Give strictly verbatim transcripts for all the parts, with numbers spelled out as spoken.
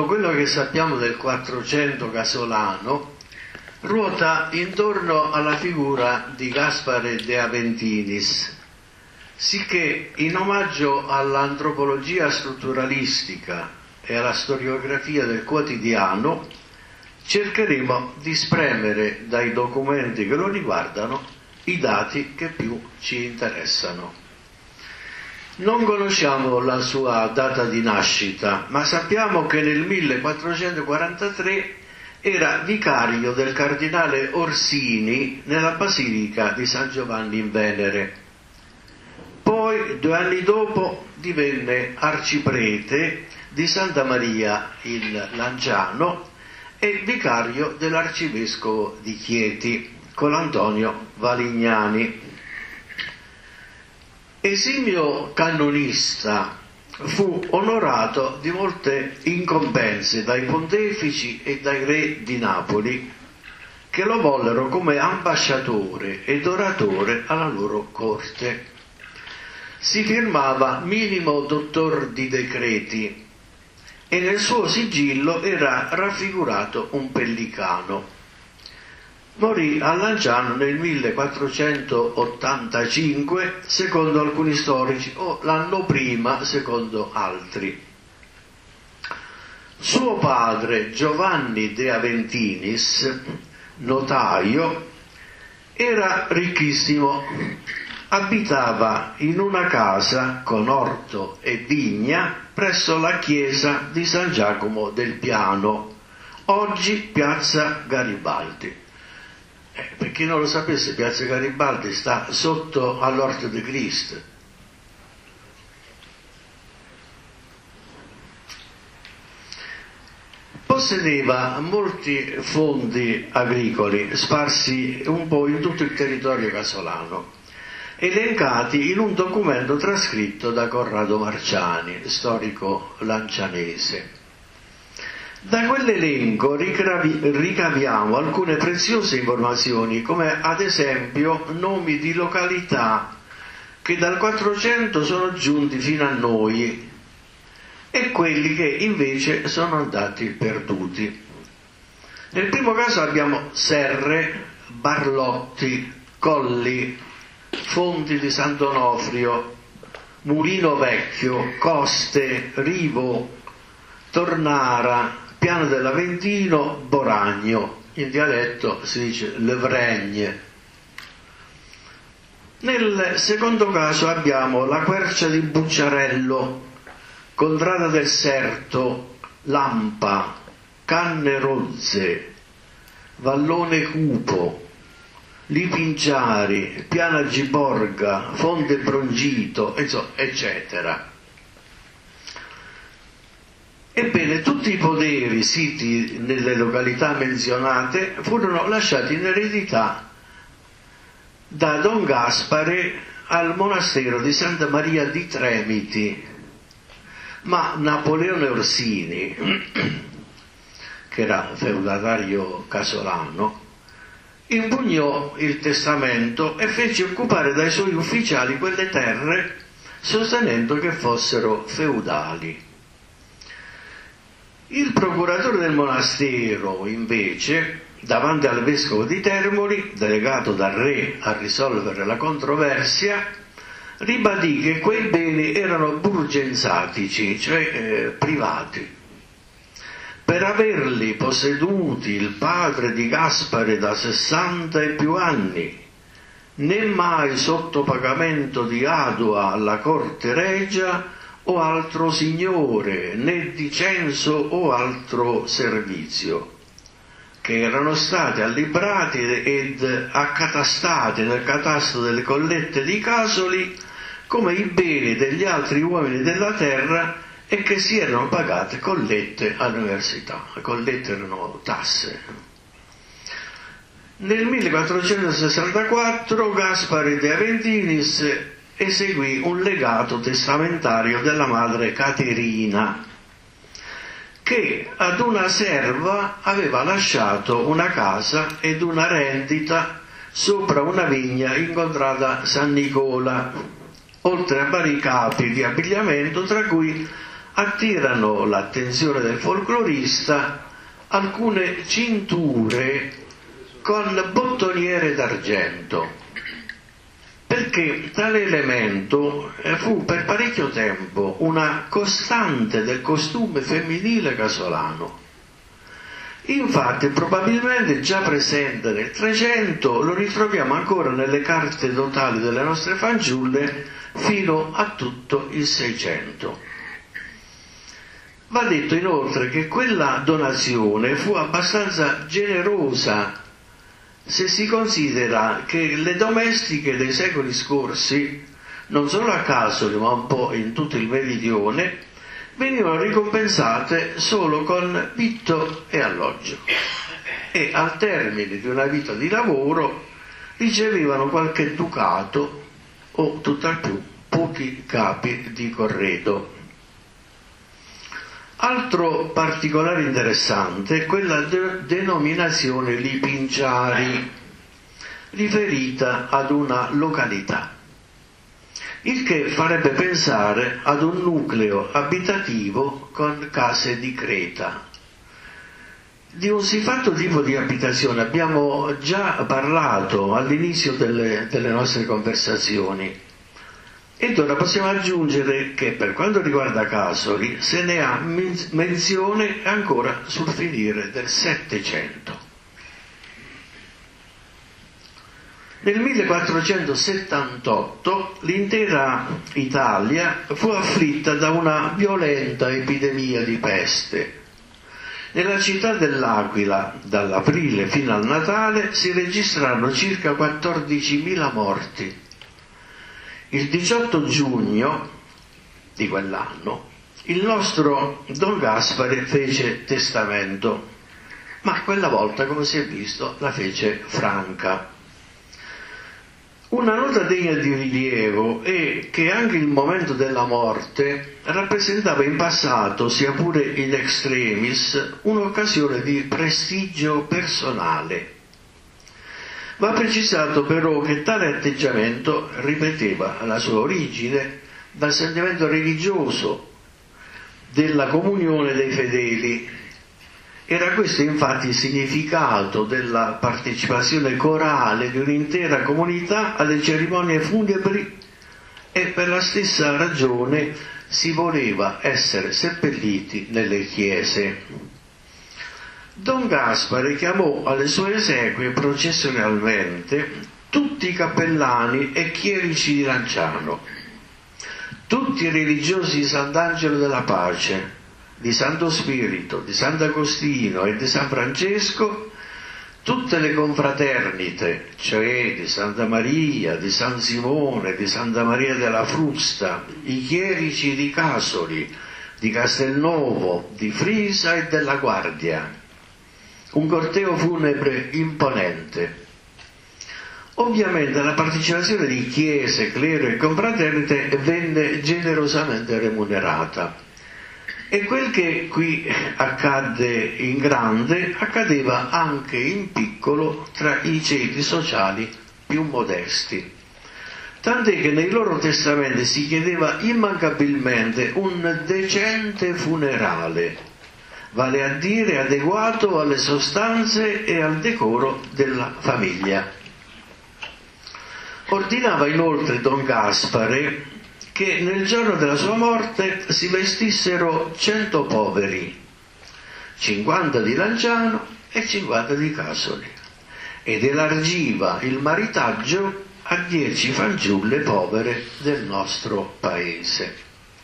quello che sappiamo del Quattrocento casolano ruota intorno alla figura di Gaspare de Aventinis, sicché in omaggio all'antropologia strutturalistica e alla storiografia del quotidiano cercheremo di spremere dai documenti che lo riguardano i dati che più ci interessano. Non conosciamo la sua data di nascita, ma sappiamo che nel millequattrocentoquarantatré era vicario del cardinale Orsini nella Basilica di San Giovanni in Venere. Poi, due anni dopo, divenne arciprete di Santa Maria in Lanciano e vicario dell'arcivescovo di Chieti, Colantonio Valignani. Esimio cannonista, fu onorato di molte incombenze dai pontefici e dai re di Napoli, che lo vollero come ambasciatore ed oratore alla loro corte. Si firmava minimo dottor di decreti e nel suo sigillo era raffigurato un pellicano. Morì a Lanciano nel millequattrocentottantacinque, secondo alcuni storici, o l'anno prima, secondo altri. Suo padre, Giovanni de Aventinis, notaio, era ricchissimo. Abitava in una casa con orto e vigna presso la chiesa di San Giacomo del Piano, oggi piazza Garibaldi. Eh, per chi non lo sapesse, piazza Garibaldi sta sotto all'Orto di Cristo. Possedeva molti fondi agricoli sparsi un po' in tutto il territorio casolano, elencati in un documento trascritto da Corrado Marciani, storico lancianese. Da quell'elenco ricaviamo alcune preziose informazioni, come ad esempio nomi di località che dal Quattrocento sono giunti fino a noi e quelli che invece sono andati perduti. Nel primo caso abbiamo serre, barlotti, colli, fonti di Sant'Onofrio, Mulino Vecchio, Coste, Rivo, Tornara, Piano dell'Aventino, Boragno. In dialetto si dice Le Vregne. Nel secondo caso abbiamo la Quercia di Bucciarello, Contrada del Serto, Lampa, Canne Rozze, Vallone Cupo, Lipinciari, Piana Giborga, Fonte Brongito, eccetera. Ebbene, tutti i poderi siti nelle località menzionate furono lasciati in eredità da Don Gaspare al monastero di Santa Maria di Tremiti, ma Napoleone Orsini, che era feudatario casolano, impugnò il testamento e fece occupare dai suoi ufficiali quelle terre, sostenendo che fossero feudali. Il procuratore del monastero, invece, davanti al vescovo di Termoli, delegato dal re a risolvere la controversia, ribadì che quei beni erano burgensatici, cioè eh, privati. Per averli posseduti il padre di Gaspare da sessanta e più anni, né mai sotto pagamento di adua alla corte regia o altro signore, né di censo o altro servizio, che erano stati allibrati ed accatastati nel catasto delle collette di Casoli come i beni degli altri uomini della terra e che si erano pagate collette all'università. Le collette erano tasse. Nel millequattrocentosessantaquattro Gaspare de Aventinis eseguì un legato testamentario della madre Caterina, che ad una serva aveva lasciato una casa ed una rendita sopra una vigna in contrada San Nicola, oltre a vari capi di abbigliamento, tra cui attirano l'attenzione del folclorista alcune cinture con bottoniere d'argento, perché tale elemento fu per parecchio tempo una costante del costume femminile casolano. Infatti, probabilmente già presente nel trecento, lo ritroviamo ancora nelle carte dotali delle nostre fanciulle fino a tutto il seicento. Va detto inoltre che quella donazione fu abbastanza generosa se si considera che le domestiche dei secoli scorsi, non solo a Casoli ma un po' in tutto il meridione, venivano ricompensate solo con vitto e alloggio e al termine di una vita di lavoro ricevevano qualche ducato o tutt'al più pochi capi di corredo. Altro particolare interessante è quella de- denominazione lipinciari, riferita ad una località, il che farebbe pensare ad un nucleo abitativo con case di creta. Di un siffatto tipo di abitazione abbiamo già parlato all'inizio delle, delle nostre conversazioni. Ed ora possiamo aggiungere che per quanto riguarda Casoli se ne ha menzione ancora sul finire del Settecento. Nel millequattrocentosettantotto l'intera Italia fu afflitta da una violenta epidemia di peste. Nella città dell'Aquila, dall'aprile fino al Natale, si registrarono circa quattordicimila morti. Il diciotto giugno di quell'anno il nostro Don Gaspare fece testamento, ma quella volta, come si è visto, la fece franca. Una nota degna di rilievo è che anche il momento della morte rappresentava in passato, sia pure in extremis, un'occasione di prestigio personale. Va precisato però che tale atteggiamento ripeteva la sua origine dal sentimento religioso della comunione dei fedeli. Era questo infatti il significato della partecipazione corale di un'intera comunità alle cerimonie funebri e per la stessa ragione si voleva essere seppelliti nelle chiese. Don Gaspare chiamò alle sue esequie processionalmente tutti i cappellani e chierici di Lanciano, tutti i religiosi di Sant'Angelo della Pace, di Santo Spirito, di Sant'Agostino e di San Francesco, tutte le confraternite, cioè di Santa Maria, di San Simone, di Santa Maria della Frusta, i chierici di Casoli, di Castelnuovo, di Frisa e della Guardia. Un corteo funebre imponente. Ovviamente la partecipazione di chiese, clero e confraternite venne generosamente remunerata. E quel che qui accadde in grande accadeva anche in piccolo tra i ceti sociali più modesti. Tant'è che nei loro testamenti si chiedeva immancabilmente un decente funerale, vale a dire adeguato alle sostanze e al decoro della famiglia. Ordinava inoltre Don Gaspare che nel giorno della sua morte si vestissero cento poveri, cinquanta di Lanciano e cinquanta di Casoli, ed elargiva il maritaggio a dieci fanciulle povere del nostro paese.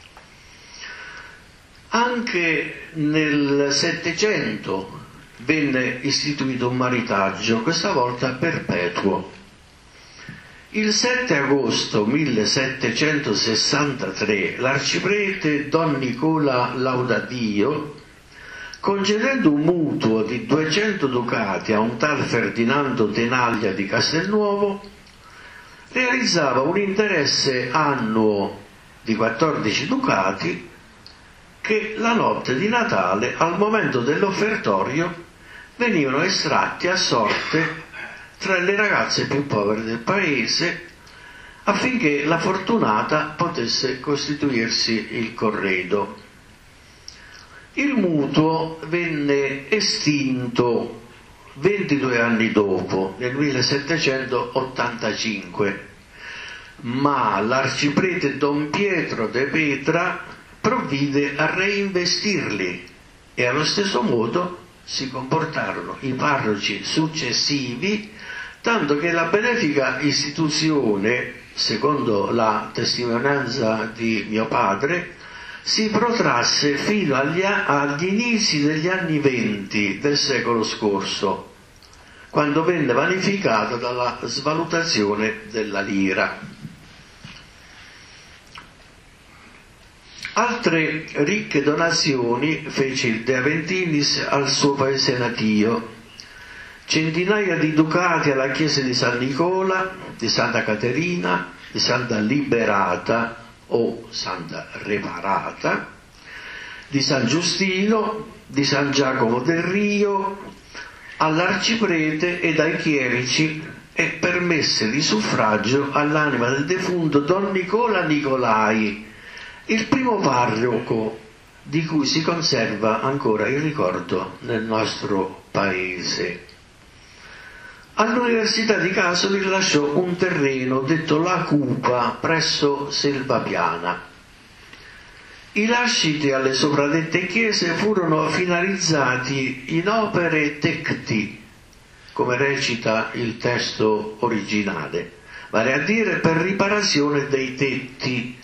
Anche nel Settecento venne istituito un maritaggio, questa volta perpetuo. Il sette agosto millesettecentosessantatré l'arciprete Don Nicola Laudadio, concedendo un mutuo di duecento ducati a un tal Ferdinando Tenaglia di Castelnuovo, realizzava un interesse annuo di quattordici ducati che la notte di Natale, al momento dell'offertorio, venivano estratti a sorte tra le ragazze più povere del paese affinché la fortunata potesse costituirsi il corredo. Il mutuo venne estinto ventidue anni dopo, nel millesettecentottantacinque, ma l'arciprete Don Pietro de Petra provvide a reinvestirli e allo stesso modo si comportarono i parroci successivi, tanto che la benefica istituzione, secondo la testimonianza di mio padre, si protrasse fino agli, agli inizi degli anni venti del secolo scorso, quando venne vanificata dalla svalutazione della lira. Altre ricche donazioni fece il De Aventinis al suo paese natio: centinaia di ducati alla chiesa di San Nicola, di Santa Caterina, di Santa Liberata o Santa Reparata, di San Giustino, di San Giacomo del Rio, all'arciprete ed ai chierici, e permesse di suffragio all'anima del defunto Don Nicola Nicolai, il primo parroco di cui si conserva ancora il ricordo nel nostro paese. All'Università di Casoli lasciò un terreno detto La Cupa presso Selvapiana. I lasciti alle sopradette chiese furono finalizzati in opere tecti, come recita il testo originale, vale a dire per riparazione dei tetti.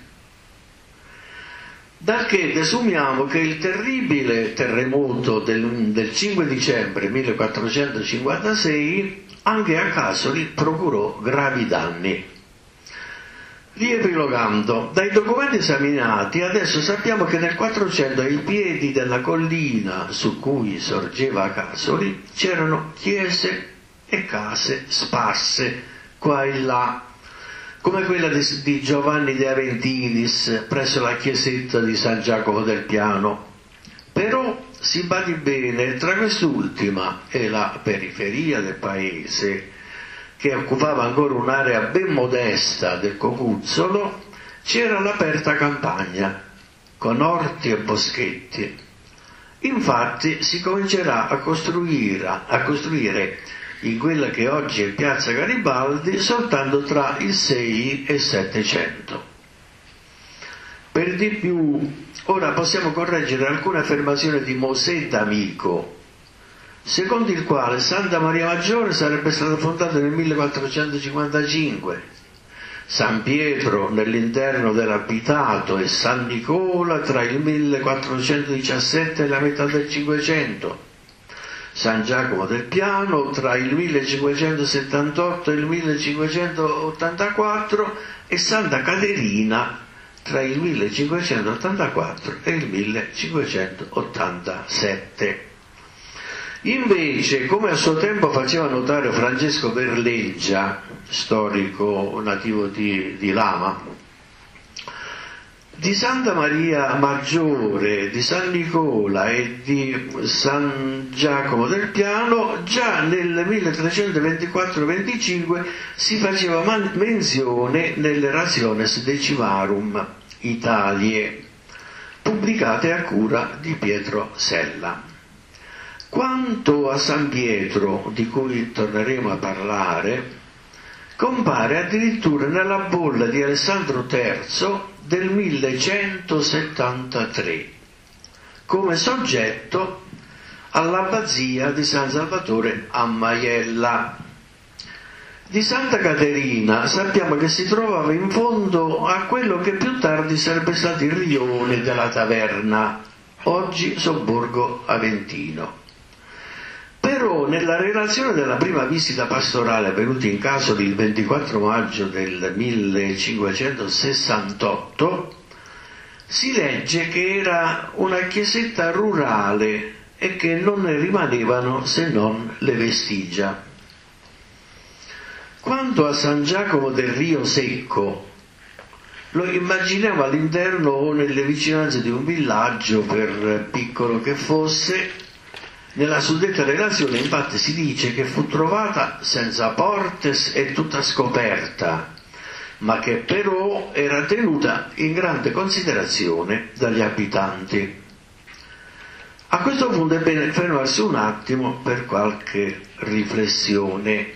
Dal che desumiamo che il terribile terremoto del, del cinque dicembre millequattrocentocinquantasei anche a Casoli procurò gravi danni. Riepilogando, dai documenti esaminati adesso sappiamo che nel quattrocento ai piedi della collina su cui sorgeva Casoli c'erano chiese e case sparse qua e là, come quella di, di Giovanni De Aventinis presso la chiesetta di San Giacomo del Piano. Però si badi bene, tra quest'ultima e la periferia del paese, che occupava ancora un'area ben modesta del Cocuzzolo, c'era l'aperta campagna, con orti e boschetti. Infatti si comincerà a costruire, a costruire in quella che oggi è Piazza Garibaldi soltanto tra il sei e il settecento. Per di più, ora possiamo correggere alcune affermazioni di Mosè D'Amico, secondo il quale Santa Maria Maggiore sarebbe stata fondata nel millequattrocentocinquantacinque, San Pietro nell'interno dell'abitato e San Nicola tra il millequattrocentodiciassette e la metà del Cinquecento, San Giacomo del Piano tra il millecinquecentosettantotto e il millecinquecentottantaquattro e Santa Caterina tra il millecinquecentottantaquattro e il millecinquecentottantasette. Invece, come a suo tempo faceva notare Francesco Berleggia, storico nativo di, di Lama, di Santa Maria Maggiore, di San Nicola e di San Giacomo del Piano già nel milletrecentoventiquattro venticinque si faceva man- menzione nelle Rationes Decimarum Italiae, pubblicate a cura di Pietro Sella. Quanto a San Pietro, di cui torneremo a parlare, compare addirittura nella bolla di Alessandro terzo del millecentosettantatré come soggetto all'abbazia di San Salvatore a Maiella. Di Santa Caterina sappiamo che si trovava in fondo a quello che più tardi sarebbe stato il rione della Taverna, oggi Sobborgo Aventino. Però nella relazione della prima visita pastorale avvenuta in Casoli il ventiquattro maggio del millecinquecentosessantotto si legge che era una chiesetta rurale e che non ne rimanevano se non le vestigia. Quanto a San Giacomo del Rio Secco, lo immaginiamo all'interno o nelle vicinanze di un villaggio, per piccolo che fosse. Nella suddetta relazione infatti si dice che fu trovata senza portes e tutta scoperta, ma che però era tenuta in grande considerazione dagli abitanti. A questo punto è bene fermarsi un attimo per qualche riflessione.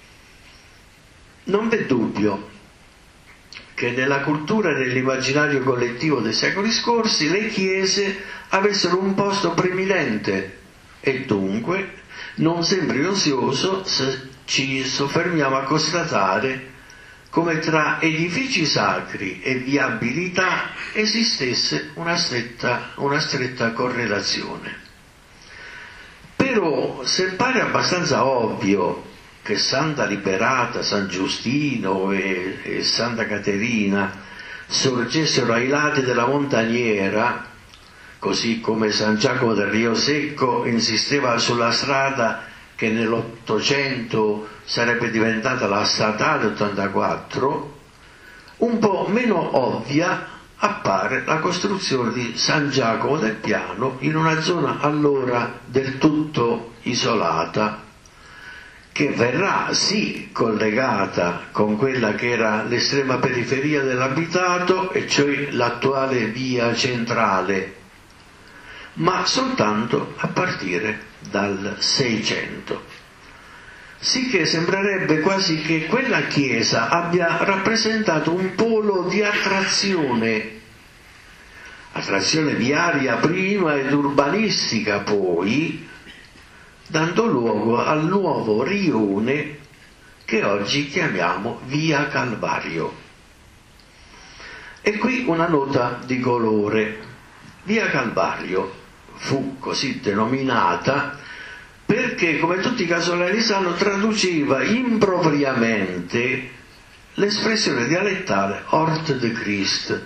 Non v'è dubbio che nella cultura e nell'immaginario collettivo dei secoli scorsi le chiese avessero un posto preminente e dunque non sembri ozioso se ci soffermiamo a constatare come tra edifici sacri e viabilità esistesse una stretta, una stretta correlazione. Però se pare abbastanza ovvio che Santa Liberata, San Giustino e, e Santa Caterina sorgessero ai lati della Montaniera, così come San Giacomo del Rio Secco insisteva sulla strada che nell'Ottocento sarebbe diventata la statale ottantaquattro, un po' meno ovvia appare la costruzione di San Giacomo del Piano in una zona allora del tutto isolata, che verrà sì collegata con quella che era l'estrema periferia dell'abitato, e cioè l'attuale via centrale, ma soltanto a partire dal Seicento. Sicché sembrerebbe quasi che quella chiesa abbia rappresentato un polo di attrazione, attrazione viaria prima ed urbanistica poi, dando luogo al nuovo rione che oggi chiamiamo Via Calvario. E qui una nota di colore. Via Calvario fu così denominata perché, come tutti i casolani sanno, traduceva impropriamente l'espressione dialettale Hort de Christ.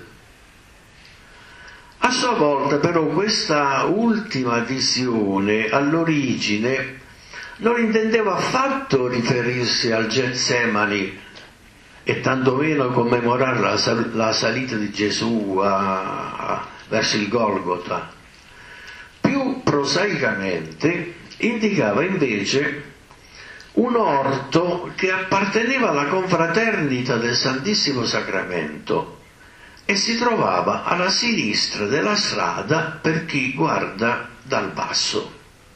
A sua volta però questa ultima visione all'origine non intendeva affatto riferirsi al Getsemani e tantomeno commemorare la, sal- la salita di Gesù a, a, verso il Golgota. Più prosaicamente indicava invece un orto che apparteneva alla confraternita del Santissimo Sacramento e si trovava alla sinistra della strada per chi guarda dal basso.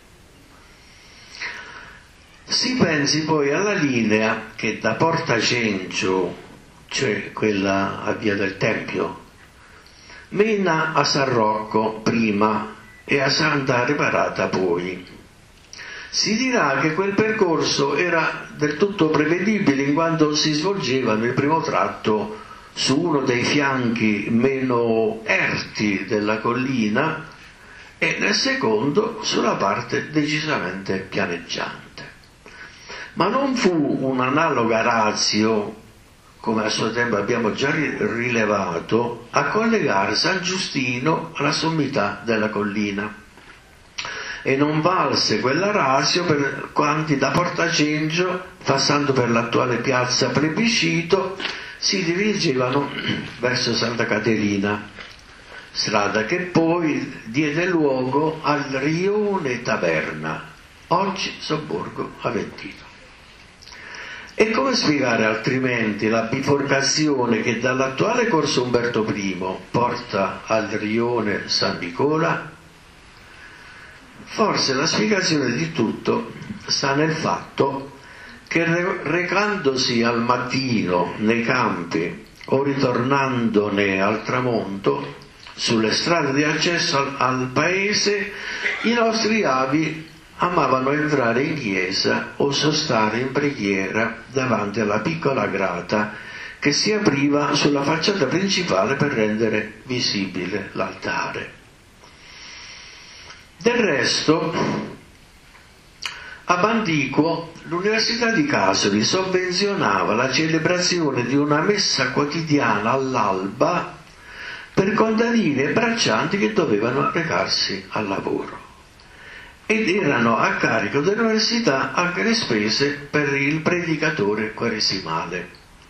Si pensi poi alla linea che da Porta Cencio, cioè quella a Via del Tempio, mena a San Rocco prima e a Santa Reparata poi. Si dirà che quel percorso era del tutto prevedibile in quanto si svolgeva nel primo tratto su uno dei fianchi meno erti della collina e nel secondo sulla parte decisamente pianeggiante. Ma non fu un'analoga ratio, come a suo tempo abbiamo già rilevato, a collegare San Giustino alla sommità della collina. E non valse quella ratio per quanti da Porta Cencio, passando per l'attuale piazza Plebiscito, si dirigevano verso Santa Caterina, strada che poi diede luogo al rione Taverna, oggi sobborgo aventino. E come spiegare altrimenti la biforcazione che dall'attuale corso Umberto primo porta al rione San Nicola? Forse la spiegazione di tutto sta nel fatto che recandosi al mattino nei campi o ritornandone al tramonto sulle strade di accesso al, al paese, i nostri avi amavano entrare in chiesa o sostare in preghiera davanti alla piccola grata che si apriva sulla facciata principale per rendere visibile l'altare. Del resto, a Bandico l'Università di Casoli sovvenzionava la celebrazione di una messa quotidiana all'alba per contadini e braccianti che dovevano recarsi al lavoro. Ed erano a carico dell'università anche le spese per il predicatore quaresimale.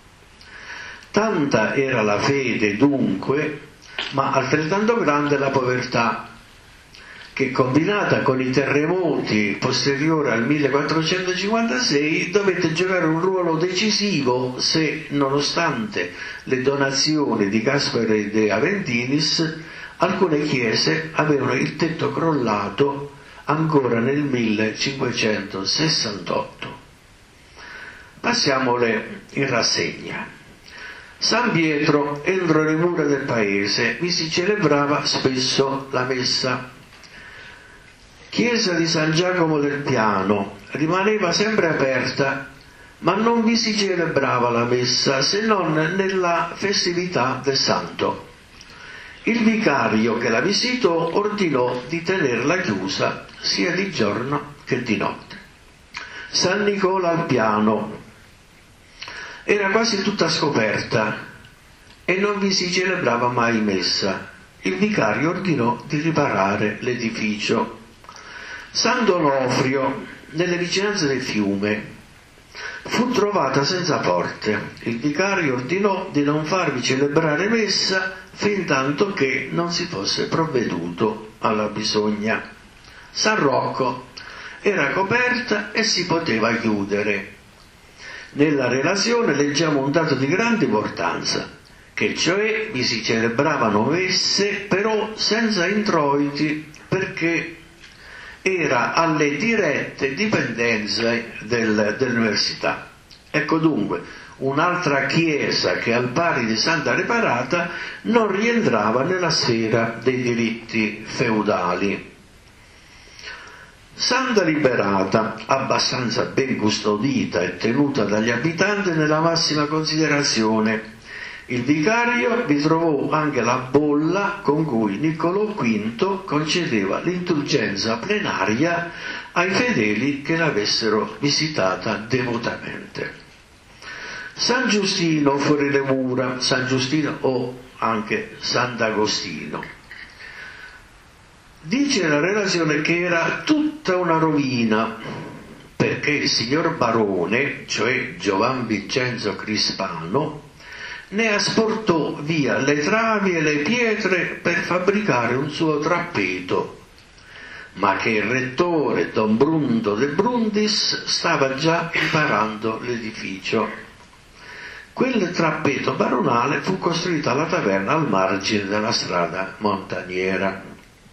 Tanta era la fede dunque, ma altrettanto grande la povertà, che combinata con i terremoti posteriori al millequattrocentocinquantasei dovette giocare un ruolo decisivo se, nonostante le donazioni di Gaspare de Aventinis, alcune chiese avevano il tetto crollato ancora nel millecinquecentosessantotto. Passiamole in rassegna. San Pietro, entro le mura del paese, vi si celebrava spesso la messa. Chiesa di San Giacomo del Piano rimaneva sempre aperta, ma non vi si celebrava la messa se non nella festività del santo. Il vicario che la visitò ordinò di tenerla chiusa sia di giorno che di notte. San Nicola al Piano era quasi tutta scoperta e non vi si celebrava mai messa. Il vicario ordinò di riparare l'edificio. San Donofrio, nelle vicinanze del fiume, fu trovata senza porte. Il vicario ordinò di non farvi celebrare messa fin tanto che non si fosse provveduto alla bisogna. San Rocco era coperta e si poteva chiudere. Nella relazione leggiamo un dato di grande importanza, che cioè vi si celebravano messe però senza introiti, perché era alle dirette dipendenze del, dell'università. Ecco dunque, un'altra chiesa che al pari di Santa Reparata non rientrava nella sfera dei diritti feudali. Santa Liberata, abbastanza ben custodita e tenuta dagli abitanti nella massima considerazione. Il vicario vi trovò anche la bolla con cui Niccolò quinto concedeva l'indulgenza plenaria ai fedeli che l'avessero visitata devotamente. San Giustino fuori le mura, San Giustino o anche Sant'Agostino. Dice la relazione che era tutta una rovina, perché il signor barone, cioè Giovan Vincenzo Crispano, ne asportò via le travi e le pietre per fabbricare un suo trappeto, ma che il rettore Don Brundo de Brundis stava già riparando l'edificio. Quel trappeto baronale fu costruito alla taverna al margine della strada montaniera.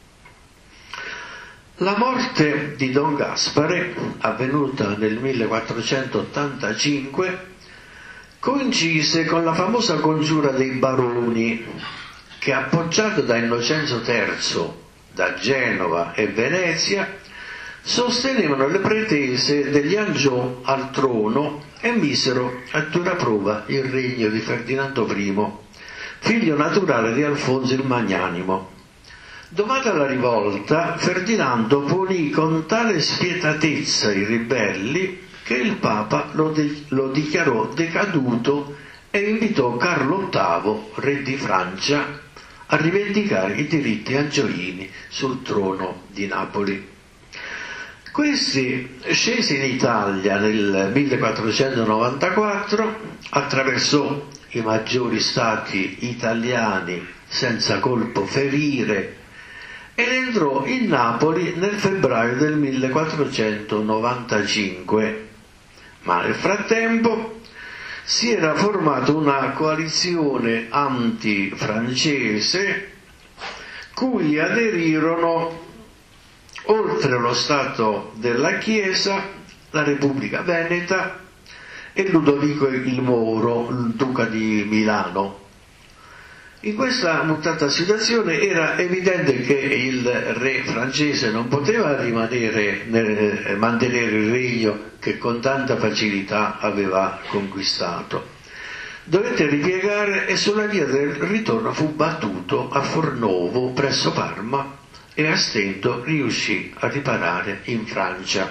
La morte di Don Gaspare, avvenuta nel millequattrocentottantacinque, coincise con la famosa congiura dei baroni che, appoggiato da Innocenzo terzo da Genova e Venezia, sostenevano le pretese degli Angiò al trono e misero a dura prova il regno di Ferdinando primo, figlio naturale di Alfonso il Magnanimo. Domata la rivolta, Ferdinando punì con tale spietatezza i ribelli che il Papa lo, de- lo dichiarò decaduto e invitò Carlo ottavo, re di Francia, a rivendicare i diritti angioini sul trono di Napoli. Questi scese in Italia nel millequattrocentonovantaquattro, attraversò i maggiori stati italiani senza colpo ferire ed entrò in Napoli nel febbraio del millequattrocentonovantacinque, ma nel frattempo si era formata una coalizione antifrancese cui aderirono, oltre lo Stato della Chiesa, la Repubblica Veneta e Ludovico il Moro, il duca di Milano. In questa mutata situazione era evidente che il re francese non poteva rimanere nel, mantenere il regno che con tanta facilità aveva conquistato. Dovette ripiegare e sulla via del ritorno fu battuto a Fornovo presso Parma e a stento riuscì a riparare in Francia.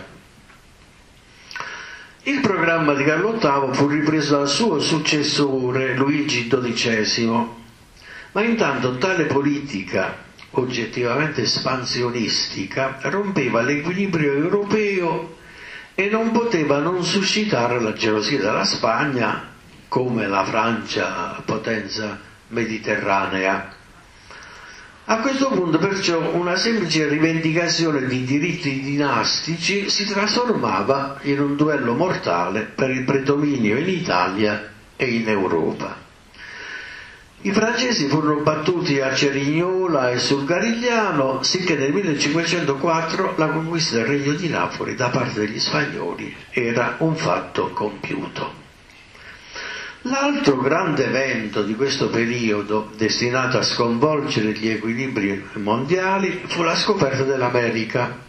Il programma di Carlo ottavo fu ripreso dal suo successore Luigi dodicesimo. Ma intanto tale politica oggettivamente espansionistica rompeva l'equilibrio europeo e non poteva non suscitare la gelosia della Spagna, come la Francia potenza mediterranea. A questo punto perciò una semplice rivendicazione di diritti dinastici si trasformava in un duello mortale per il predominio in Italia e in Europa. I francesi furono battuti a Cerignola e sul Garigliano, sicché nel millecinquecentoquattro la conquista del Regno di Napoli da parte degli spagnoli era un fatto compiuto. L'altro grande evento di questo periodo, destinato a sconvolgere gli equilibri mondiali, fu la scoperta dell'America.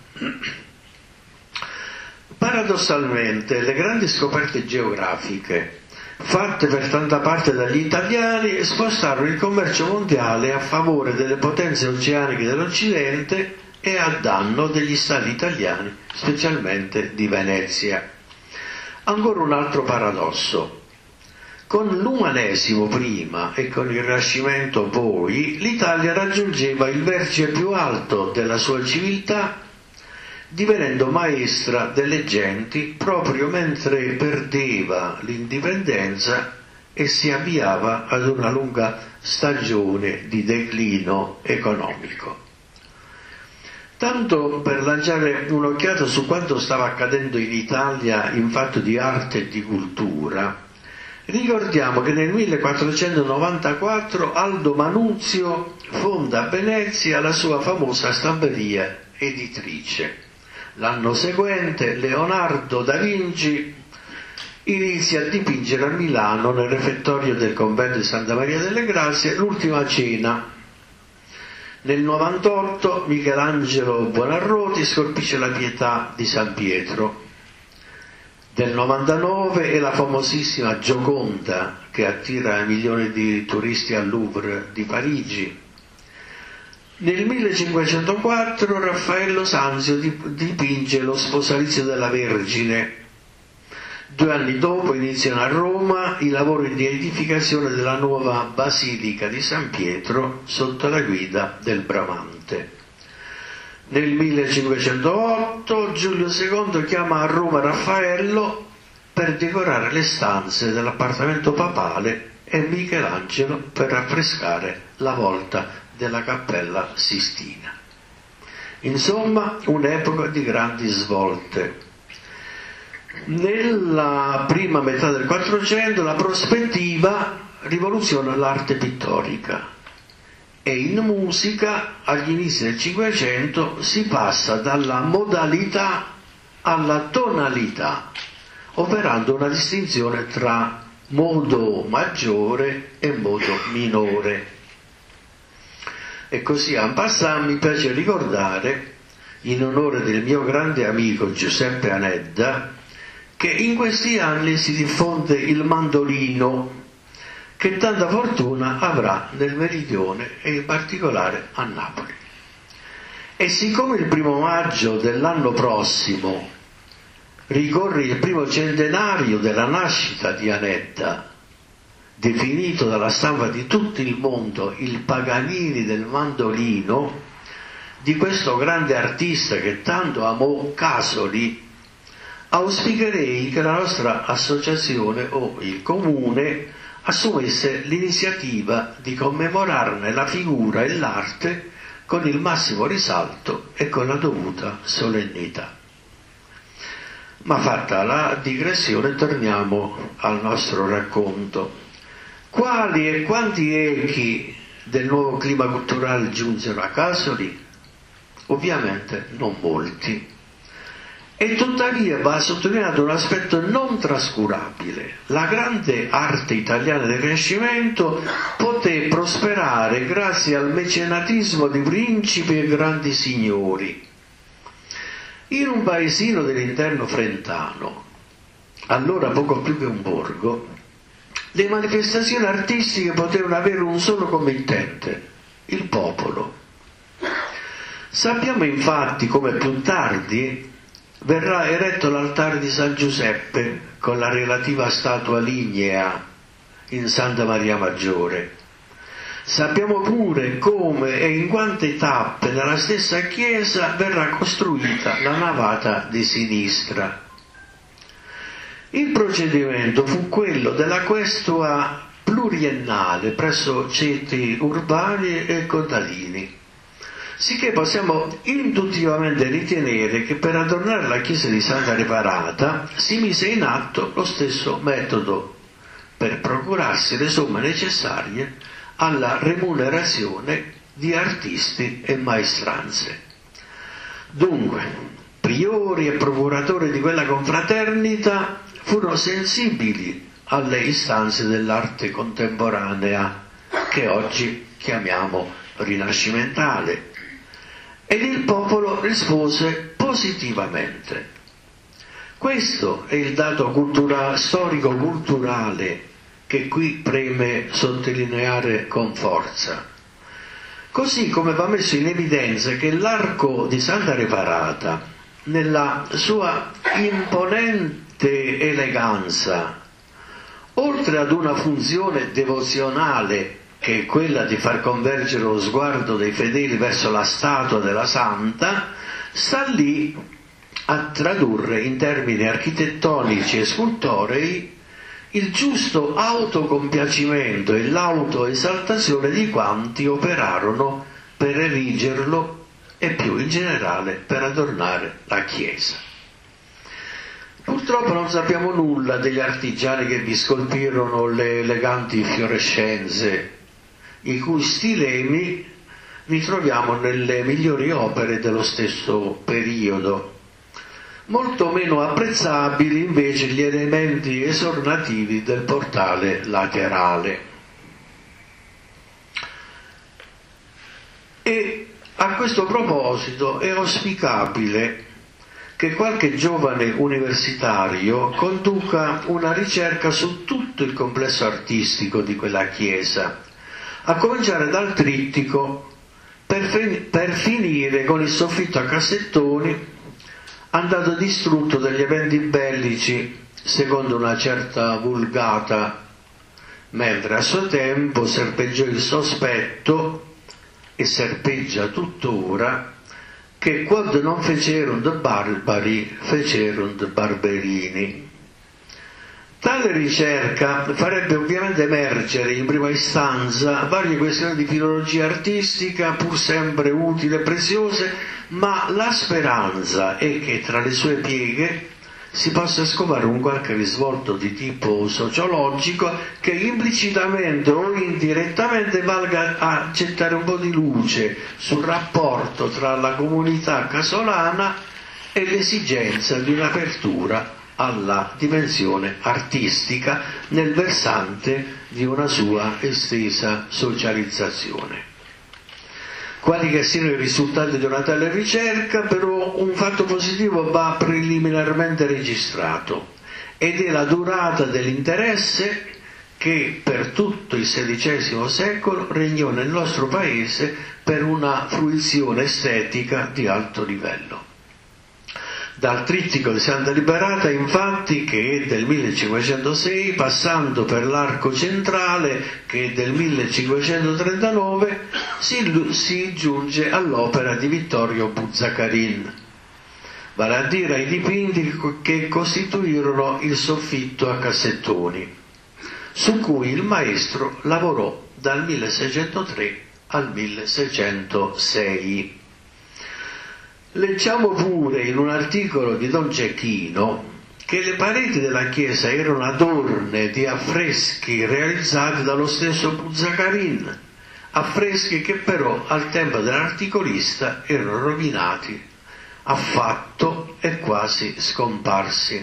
Paradossalmente, le grandi scoperte geografiche fatte per tanta parte dagli italiani spostarono il commercio mondiale a favore delle potenze oceaniche dell'Occidente e a danno degli stati italiani, specialmente di Venezia. Ancora un altro paradosso. Con l'umanesimo prima e con il Rinascimento poi, l'Italia raggiungeva il vertice più alto della sua civiltà, divenendo maestra delle genti proprio mentre perdeva l'indipendenza e si avviava ad una lunga stagione di declino economico. Tanto per lanciare un'occhiata su quanto stava accadendo in Italia in fatto di arte e di cultura, ricordiamo che nel millequattrocentonovantaquattro Aldo Manuzio fonda a Venezia la sua famosa stamperia editrice. L'anno seguente Leonardo da Vinci inizia a dipingere a Milano, nel refettorio del convento di Santa Maria delle Grazie, l'Ultima Cena. Nel novantotto Michelangelo Buonarroti scolpisce la Pietà di San Pietro. Del novantanove è la famosissima Gioconda, che attira milioni di turisti al Louvre di Parigi. Nel millecinquecentoquattro Raffaello Sanzio dipinge lo Sposalizio della Vergine. Due anni dopo iniziano a Roma i lavori di edificazione della nuova Basilica di San Pietro sotto la guida del Bramante. Nel millecinquecentootto Giulio secondo chiama a Roma Raffaello per decorare le stanze dell'appartamento papale e Michelangelo per affrescare la volta della Cappella Sistina. Insomma, un'epoca di grandi svolte. Nella prima metà del Quattrocento la prospettiva rivoluziona l'arte pittorica e in musica agli inizi del Cinquecento si passa dalla modalità alla tonalità, operando una distinzione tra modo maggiore e modo minore. E così en passant mi piace ricordare, in onore del mio grande amico Giuseppe Anedda, che in questi anni si diffonde il mandolino, che tanta fortuna avrà nel meridione e in particolare a Napoli. E siccome il primo maggio dell'anno prossimo ricorre il primo centenario della nascita di Anedda, definito dalla stampa di tutto il mondo il Paganini del mandolino, di questo grande artista che tanto amò Casoli, auspicherei che la nostra associazione o il comune assumesse l'iniziativa di commemorarne la figura e l'arte con il massimo risalto e con la dovuta solennità. Ma fatta la digressione, torniamo al nostro racconto. Quali e quanti echi del nuovo clima culturale giunsero a Casoli? Ovviamente non molti. E tuttavia va sottolineato un aspetto non trascurabile. La grande arte italiana del Rinascimento poté prosperare grazie al mecenatismo di principi e grandi signori. In un paesino dell'interno frentano, allora poco più che un borgo, le manifestazioni artistiche potevano avere un solo committente, il popolo. Sappiamo infatti come più tardi verrà eretto l'altare di San Giuseppe con la relativa statua lignea in Santa Maria Maggiore. Sappiamo pure come e in quante tappe nella stessa chiesa verrà costruita la navata di sinistra. Il procedimento fu quello della questua pluriennale presso ceti urbani e contadini, sicché possiamo induttivamente ritenere che per adornare la chiesa di Santa Reparata si mise in atto lo stesso metodo per procurarsi le somme necessarie alla remunerazione di artisti e maestranze. Dunque, priori e procuratori di quella confraternita furono sensibili alle istanze dell'arte contemporanea, che oggi chiamiamo rinascimentale, ed il popolo rispose positivamente. Questo è il dato cultura- storico-culturale che qui preme sottolineare con forza. Così come va messo in evidenza che l'arco di Santa Reparata, nella sua imponente eleganza, oltre ad una funzione devozionale che è quella di far convergere lo sguardo dei fedeli verso la statua della Santa, sta lì a tradurre in termini architettonici e scultorei il giusto autocompiacimento e l'autoesaltazione di quanti operarono per erigerlo e più in generale per adornare la Chiesa. Purtroppo non sappiamo nulla degli artigiani che vi scolpirono le eleganti fiorescenze, i cui stilemi ritroviamo nelle migliori opere dello stesso periodo. Molto meno apprezzabili invece gli elementi esornativi del portale laterale. E a questo proposito è auspicabile che qualche giovane universitario conduca una ricerca su tutto il complesso artistico di quella chiesa, a cominciare dal trittico per, fin- per finire con il soffitto a cassettoni, andato distrutto dagli eventi bellici secondo una certa vulgata, mentre a suo tempo serpeggiò il sospetto, e serpeggia tuttora, che quod non fecerunt barbari, fecerunt barberini. Tale ricerca farebbe ovviamente emergere in prima istanza varie questioni di filologia artistica, pur sempre utili e preziose, ma la speranza è che tra le sue pieghe si possa scovare un qualche risvolto di tipo sociologico che implicitamente o indirettamente valga a gettare un po' di luce sul rapporto tra la comunità casolana e l'esigenza di un'apertura alla dimensione artistica nel versante di una sua estesa socializzazione. Quali che siano i risultati di una tale ricerca, però un fatto positivo va preliminarmente registrato, ed è la durata dell'interesse che per tutto il sedicesimo secolo regnò nel nostro paese per una fruizione estetica di alto livello. Dal trittico di Santa Liberata, infatti, che è del millecinquecentosei, passando per l'arco centrale, che è del millecinquecentotrentanove, si, si giunge all'opera di Vittorio Buzzacarin, vale a dire ai dipinti che costituirono il soffitto a cassettoni, su cui il maestro lavorò dal milleseicentotre al milleseicentosei. Leggiamo pure in un articolo di Don Cecchino che le pareti della chiesa erano adorne di affreschi realizzati dallo stesso Buzzacarin, affreschi che però al tempo dell'articolista erano rovinati affatto e quasi scomparsi.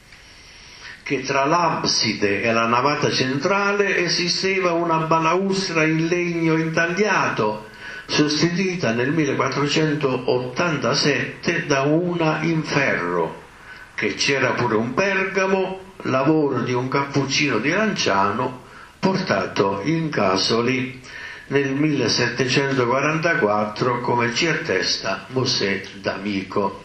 Che tra l'abside e la navata centrale esisteva una balaustra in legno intagliato, sostituita nel millequattrocentottantasette da una in ferro, che c'era pure un pergamo, lavoro di un cappuccino di Lanciano, portato in Casoli nel millesettecentoquarantaquattro, come ci attesta Mosè D'Amico.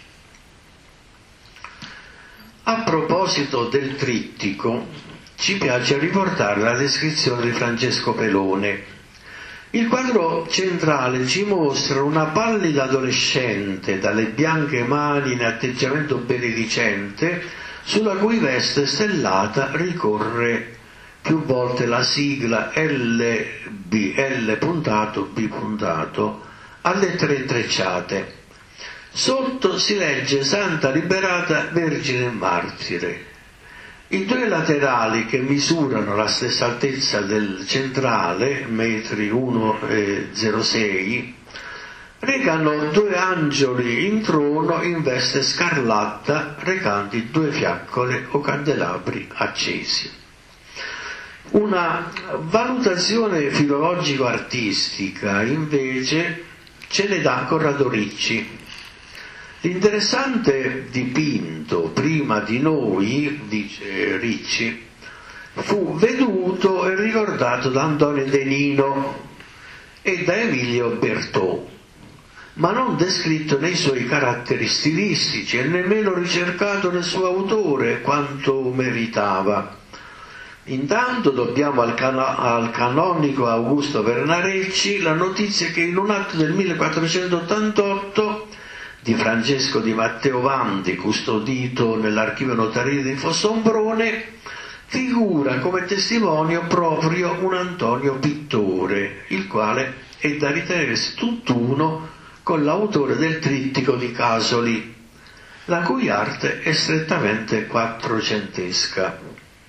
A proposito del trittico, ci piace riportare la descrizione di Francesco Pelone. Il quadro centrale ci mostra una pallida adolescente dalle bianche mani in atteggiamento benedicente, sulla cui veste stellata ricorre più volte la sigla L B, L puntato, B puntato, a lettere intrecciate. Sotto si legge Santa Liberata Vergine Martire, I due laterali, che misurano la stessa altezza del centrale, metri uno e zero sei, recano due angeli in trono in veste scarlatta, recanti due fiaccole o candelabri accesi. Una valutazione filologico-artistica, invece, ce ne dà Corrado Ricci. L'interessante dipinto prima di noi, dice Ricci, fu veduto e ricordato da Antonio De Nino e da Emilio Bertò, ma non descritto nei suoi caratteri stilistici e nemmeno ricercato nel suo autore quanto meritava. Intanto dobbiamo al, cano- al canonico Augusto Vernarecci la notizia che in un atto del millequattrocentottantotto di Francesco di Matteo Vanti, custodito nell'archivio notarile di Fossombrone, figura come testimonio proprio un Antonio Pittore, il quale è da ritenersi tutt'uno con l'autore del trittico di Casoli, la cui arte è strettamente quattrocentesca.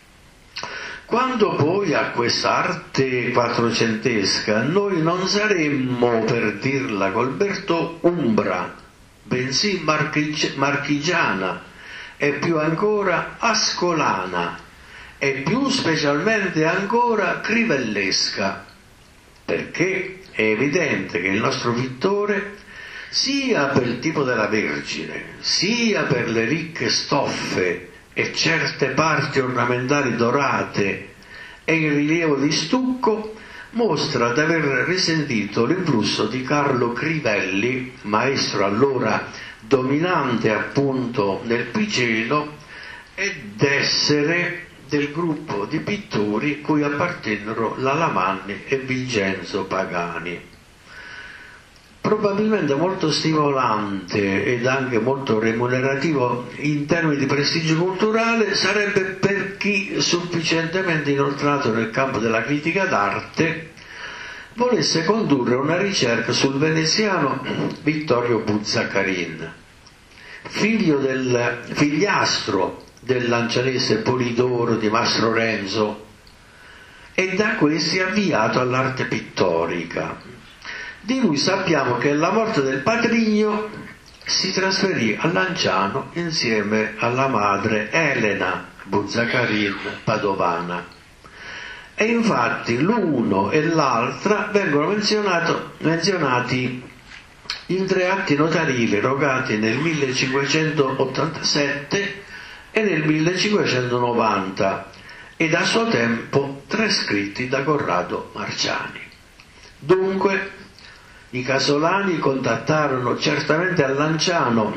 Quando poi a quest'arte quattrocentesca noi non saremmo, per dirla col Bertò, umbra, bensì marchig- marchigiana e più ancora ascolana e più specialmente ancora crivellesca, perché è evidente che il nostro pittore, sia per il tipo della Vergine, sia per le ricche stoffe e certe parti ornamentali dorate e il rilievo di stucco, mostra di aver risentito l'influsso di Carlo Crivelli, maestro allora dominante appunto nel Piceno, ed essere del gruppo di pittori cui appartennero Lalamanni e Vincenzo Pagani. Probabilmente molto stimolante ed anche molto remunerativo in termini di prestigio culturale sarebbe per chi sufficientemente inoltrato nel campo della critica d'arte volesse condurre una ricerca sul veneziano Vittorio Buzzaccarin, figlio del figliastro del lancianese Polidoro di Mastro Renzo, e da questi avviato all'arte pittorica. Di lui sappiamo che alla morte del patrigno si trasferì a Lanciano insieme alla madre Elena Buzzaccarin Padovana. E infatti l'uno e l'altra vengono menzionati in tre atti notarili erogati nel millecinquecentottantasette e nel millecinquecentonovanta ed a suo tempo trascritti da Corrado Marciani. Dunque i casolani contattarono certamente a Lanciano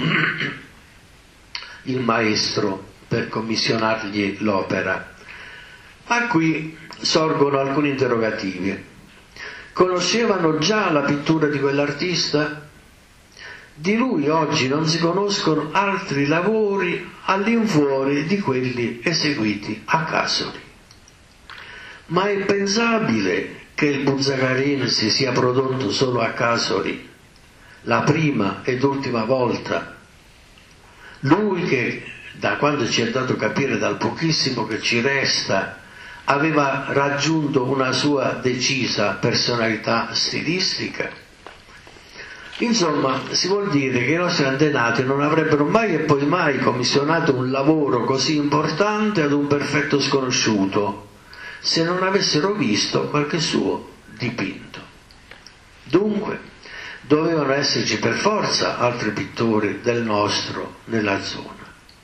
il maestro per commissionargli l'opera, ma qui sorgono alcuni interrogativi. Conoscevano già la pittura di quell'artista? Di lui oggi non si conoscono altri lavori all'infuori di quelli eseguiti a Casoli. Ma è pensabile che il Buzzaccarin si sia prodotto solo a Casoli, la prima ed ultima volta? Lui che, da quando ci è dato capire dal pochissimo che ci resta, aveva raggiunto una sua decisa personalità stilistica? Insomma, si vuol dire che i nostri antenati non avrebbero mai e poi mai commissionato un lavoro così importante ad un perfetto sconosciuto, se non avessero visto qualche suo dipinto. Dunque, dovevano esserci per forza altri pittori del nostro nella zona.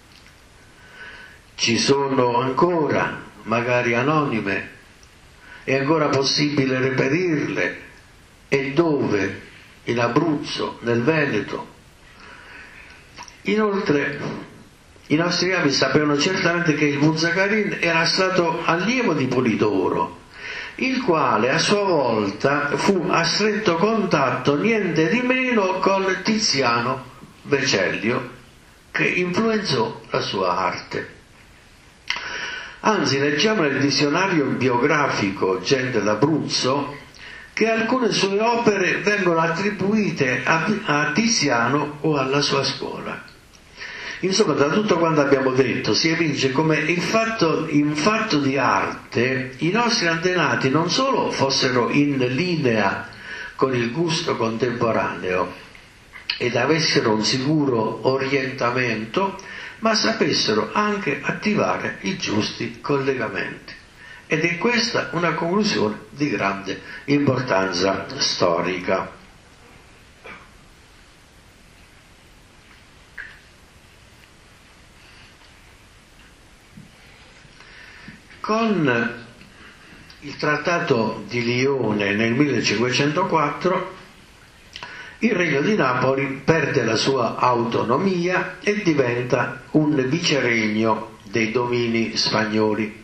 Ci sono ancora, magari anonime, è ancora possibile reperirle, e dove? In Abruzzo, nel Veneto. Inoltre i nostri capi sapevano certamente che il Buzzaccarin era stato allievo di Polidoro, il quale a sua volta fu a stretto contatto niente di meno con Tiziano Vecellio, che influenzò la sua arte. Anzi, leggiamo nel dizionario biografico Gente d'Abruzzo che alcune sue opere vengono attribuite a, a Tiziano o alla sua scuola. Insomma, da tutto quanto abbiamo detto si evince come in fatto, in fatto di arte i nostri antenati non solo fossero in linea con il gusto contemporaneo ed avessero un sicuro orientamento, ma sapessero anche attivare i giusti collegamenti. Ed è questa una conclusione di grande importanza storica. Con il Trattato di Lione nel millecinquecentoquattro il Regno di Napoli perde la sua autonomia e diventa un viceregno dei domini spagnoli.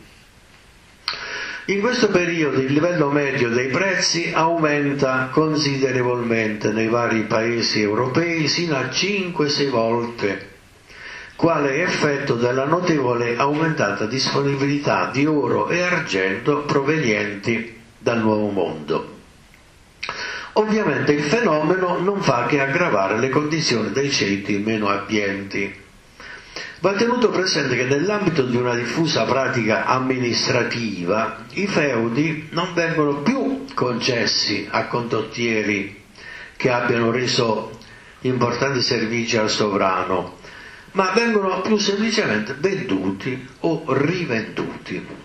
In questo periodo il livello medio dei prezzi aumenta considerevolmente nei vari paesi europei sino a cinque sei volte, quale effetto della notevole aumentata disponibilità di oro e argento provenienti dal Nuovo Mondo. Ovviamente il fenomeno non fa che aggravare le condizioni dei ceti meno abbienti. Va tenuto presente che nell'ambito di una diffusa pratica amministrativa i feudi non vengono più concessi a condottieri che abbiano reso importanti servizi al sovrano, ma vengono più semplicemente venduti o rivenduti.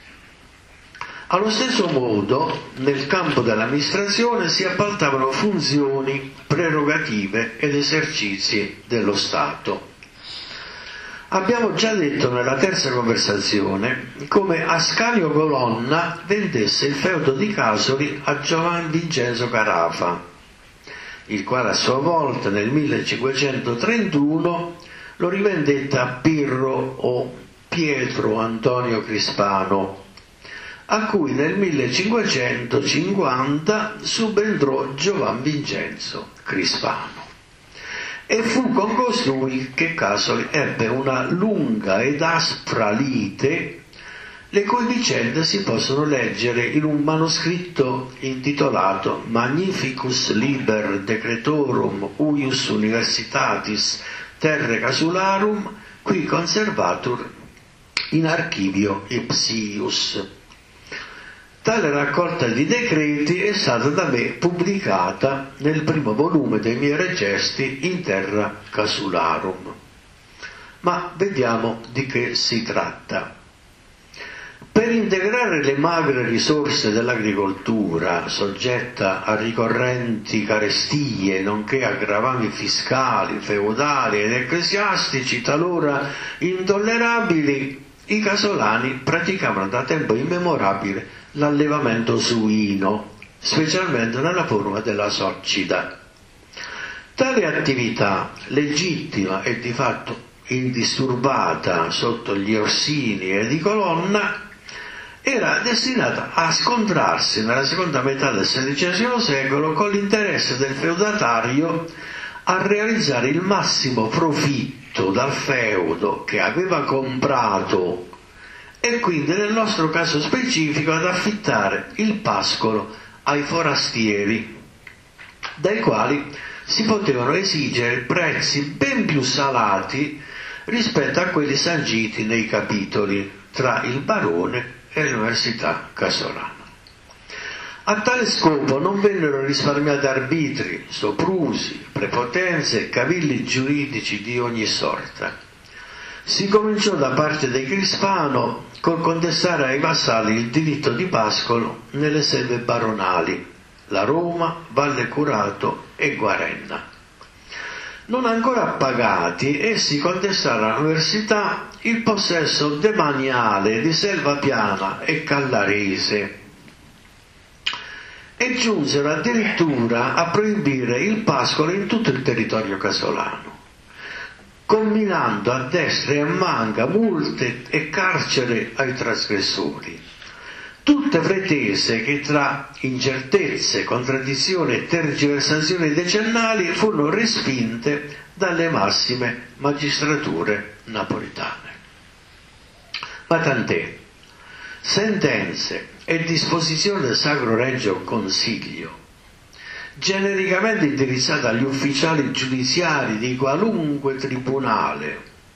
Allo stesso modo, nel campo dell'amministrazione si appaltavano funzioni, prerogative ed esercizi dello Stato. Abbiamo già detto nella terza conversazione come Ascanio Colonna vendesse il feudo di Casoli a Giovan Vincenzo Carafa, il quale a sua volta nel millecinquecentotrentuno lo rivendette a Pirro o Pietro Antonio Crispano, a cui nel millecinquecentocinquanta subentrò Giovan Vincenzo Crispano. E fu con costui che Casoli ebbe una lunga ed aspra lite, le cui vicende si possono leggere in un manoscritto intitolato Magnificus Liber Decretorum Uius Universitatis Terre Casularum, qui conservatur in archivio Ipsius. Tale raccolta di decreti è stata da me pubblicata nel primo volume dei miei regesti in Terra Casularum. Ma vediamo di che si tratta. Per integrare le magre risorse dell'agricoltura, soggetta a ricorrenti carestie, nonché a gravami fiscali, feudali ed ecclesiastici talora intollerabili, i casolani praticavano da tempo immemorabile l'allevamento suino, specialmente nella forma della soccida. Tale attività, legittima e di fatto indisturbata sotto gli Orsini e di Colonna, era destinata a scontrarsi nella seconda metà del sedicesimo secolo con l'interesse del feudatario a realizzare il massimo profitto dal feudo che aveva comprato e quindi nel nostro caso specifico ad affittare il pascolo ai forastieri, dai quali si potevano esigere prezzi ben più salati rispetto a quelli sanciti nei capitoli tra il barone e l'Università Casolana. A tale scopo non vennero risparmiati arbitri, soprusi, prepotenze e cavilli giuridici di ogni sorta. Si cominciò da parte dei Crispano col contestare ai vassalli il diritto di pascolo nelle sede baronali, la Roma, Valle Curato e Guarenna. Non ancora pagati, essi contestarono all'università il possesso demaniale di Selva Piana e Callarese e giunsero addirittura a proibire il pascolo in tutto il territorio casolano, comminando a destra e a manca multe e carcere ai trasgressori. Tutte pretese che tra incertezze, contraddizioni e tergiversazioni decennali furono respinte dalle massime magistrature napoletane. Ma tant'è. Sentenze e disposizioni del Sacro Regio Consiglio, genericamente indirizzate agli ufficiali giudiziari di qualunque tribunale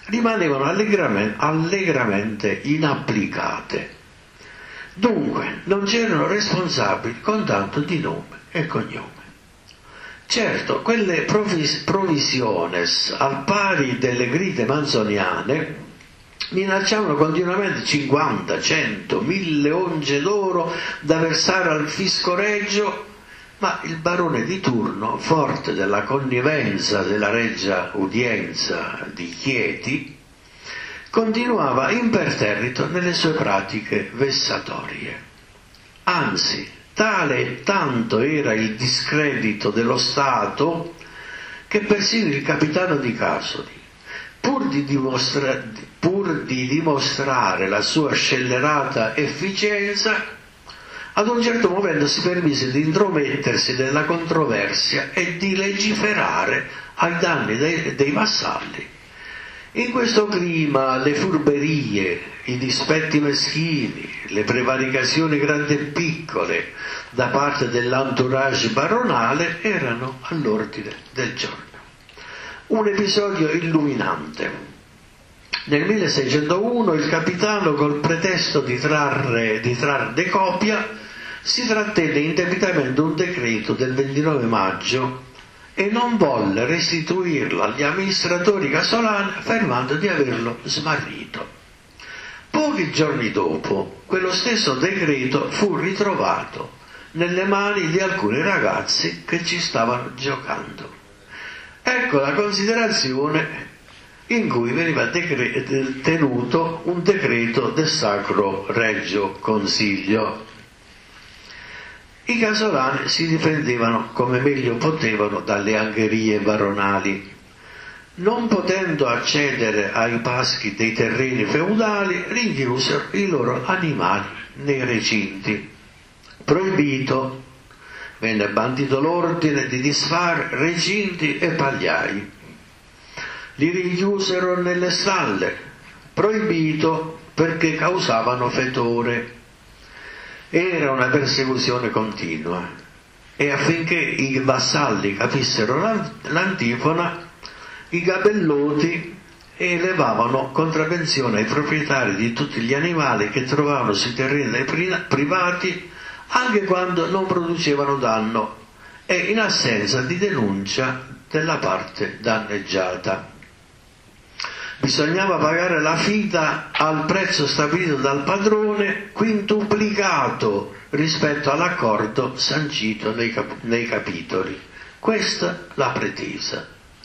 rimanevano allegramente, allegramente inapplicate. Dunque non c'erano responsabili con tanto di nome e cognome. Certo, quelle provis- provisiones, al pari delle gride manzoniane, minacciavano continuamente cinquanta, cento, mille once d'oro da versare al fisco regio, ma il barone di turno, forte della connivenza della reggia udienza di Chieti, continuava imperterrito nelle sue pratiche vessatorie. Anzi, tale e tanto era il discredito dello Stato che persino il capitano di Casoli, pur di, dimostra- pur di dimostrare la sua scellerata efficienza, ad un certo momento si permise di intromettersi nella controversia e di legiferare ai danni dei, dei vassalli. In questo clima le furberie, i dispetti meschini, le prevaricazioni grandi e piccole da parte dell'entourage baronale erano all'ordine del giorno. Un episodio illuminante. Nel milleseicentouno il capitano, col pretesto di trarre, di trarre copia, si trattenne indebitamente un decreto del ventinove maggio e non volle restituirlo agli amministratori casolani affermando di averlo smarrito. Pochi giorni dopo, quello stesso decreto fu ritrovato nelle mani di alcuni ragazzi che ci stavano giocando. Ecco la considerazione in cui veniva decre- tenuto un decreto del Sacro Regio Consiglio. I casolani si difendevano come meglio potevano dalle angherie baronali. Non potendo accedere ai paschi dei terreni feudali, rinchiusero i loro animali nei recinti. Proibito, venne bandito l'ordine di disfare recinti e pagliai. Li rinchiusero nelle stalle, proibito perché causavano fetore. Era una persecuzione continua e affinché i vassalli capissero l'antifona, i gabellotti elevavano contravvenzione ai proprietari di tutti gli animali che trovavano sui terreni privati anche quando non producevano danno e in assenza di denuncia della parte danneggiata. Bisognava pagare la fida al prezzo stabilito dal padrone, quintuplicato rispetto all'accordo sancito nei, cap- nei capitoli. Questa la pretesa.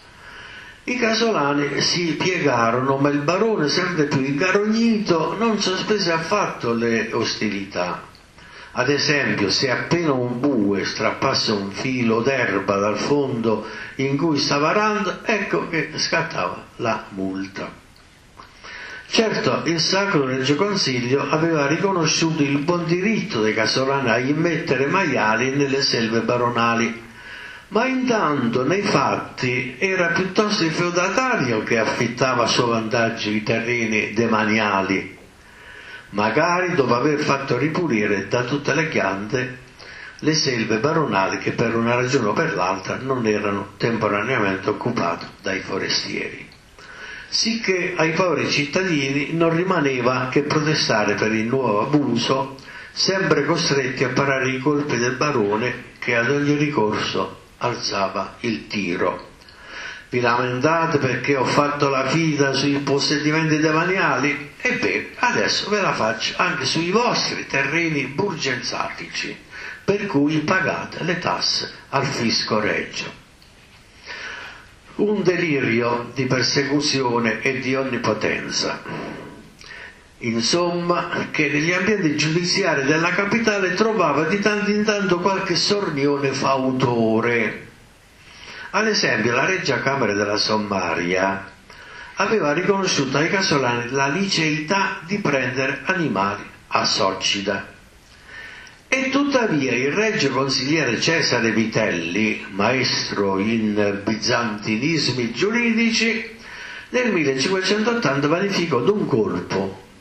I casolani si piegarono, ma il barone, sempre più ingarognito, non sospese affatto le ostilità. Ad esempio, se appena un bue strappasse un filo d'erba dal fondo in cui stava arando, ecco che scattava la multa. Certo, il Sacro Regio Consiglio aveva riconosciuto il buon diritto dei casolani a immettere maiali nelle selve baronali, ma intanto nei fatti era piuttosto il feudatario che affittava a suo vantaggio i terreni demaniali, magari dopo aver fatto ripulire da tutte le piante le selve baronali che per una ragione o per l'altra non erano temporaneamente occupate dai forestieri. Sicché ai poveri cittadini non rimaneva che protestare per il nuovo abuso, sempre costretti a parare i colpi del barone che ad ogni ricorso alzava il tiro. Vi lamentate perché ho fatto la fida sui possedimenti demaniali? Ebbene, adesso ve la faccio anche sui vostri terreni burgensatici, per cui pagate le tasse al fisco regio. Un delirio di persecuzione e di onnipotenza. Insomma, che negli ambienti giudiziari della capitale trovava di tanto in tanto qualche sornione fautore. Ad esempio, la Regia Camera della Sommaria aveva riconosciuto ai casolani la liceità di prendere animali a Socida. E tuttavia il regio consigliere Cesare Vitelli, maestro in bizantinismi giuridici, nel millecinquecentottanta vanificò d'un colpo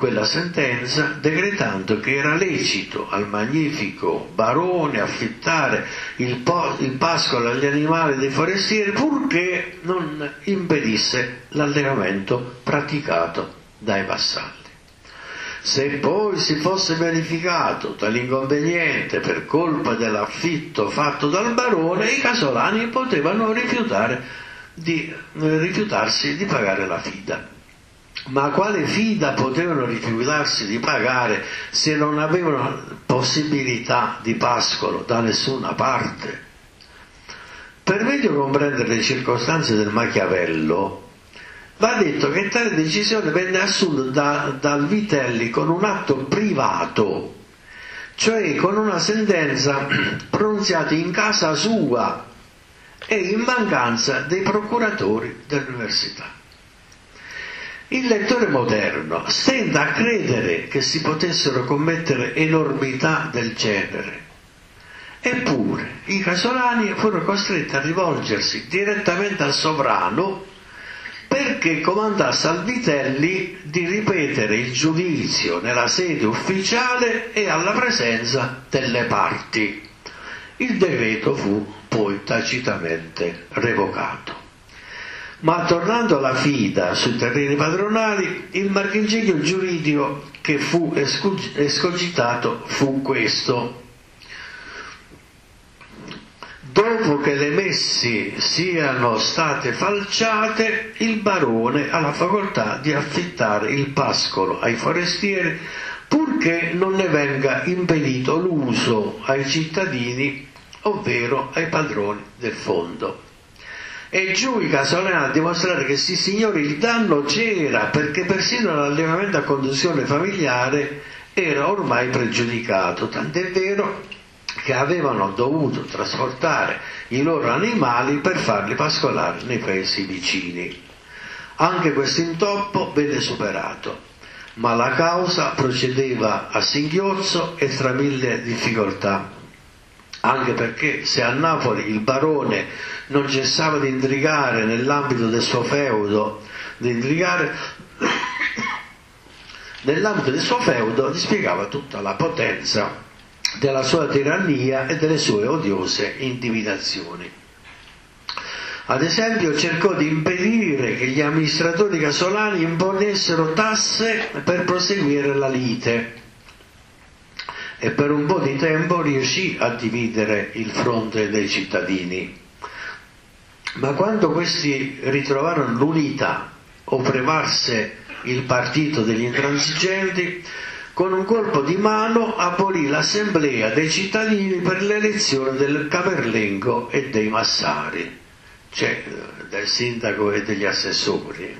quella sentenza, decretando che era lecito al magnifico barone affittare il, po- il pascolo agli animali dei forestieri, purché non impedisse l'allevamento praticato dai vassalli. Se poi si fosse verificato dall'inconveniente per colpa dell'affitto fatto dal barone, i casolani potevano rifiutare di, rifiutarsi di pagare la fida. Ma quale fida potevano rifiutarsi di pagare se non avevano possibilità di pascolo da nessuna parte? Per meglio comprendere le circostanze del Machiavello, va detto che tale decisione venne assunta da, dal Vitelli con un atto privato, cioè con una sentenza pronunziata in casa sua e in mancanza dei procuratori dell'università. Il lettore moderno stenta a credere che si potessero commettere enormità del genere. Eppure i casolani furono costretti a rivolgersi direttamente al sovrano perché comandasse al Vitelli di ripetere il giudizio nella sede ufficiale e alla presenza delle parti. Il decreto fu poi tacitamente revocato. Ma tornando alla fida sui terreni padronali, il marchingegno giuridico che fu escogitato fu questo. Dopo che le messi siano state falciate, il barone ha la facoltà di affittare il pascolo ai forestieri, purché non ne venga impedito l'uso ai cittadini, ovvero ai padroni del fondo. E giù i casolani a dimostrare che sì signori il danno c'era, perché persino l'allevamento a conduzione familiare era ormai pregiudicato, tant'è vero che avevano dovuto trasportare i loro animali per farli pascolare nei paesi vicini. Anche questo intoppo venne superato, ma la causa procedeva a singhiozzo e tra mille difficoltà, anche perché se a Napoli il barone non cessava di intrigare nell'ambito del suo feudo, di intrigare nell'ambito del suo feudo dispiegava tutta la potenza della sua tirannia e delle sue odiose intimidazioni. Ad esempio cercò di impedire che gli amministratori casolani imponessero tasse per proseguire la lite e per un po' di tempo riuscì a dividere il fronte dei cittadini. Ma quando questi ritrovarono l'unità o prevalse il partito degli intransigenti, con un colpo di mano abolì l'assemblea dei cittadini per l'elezione del camerlengo e dei massari, cioè del sindaco e degli assessori.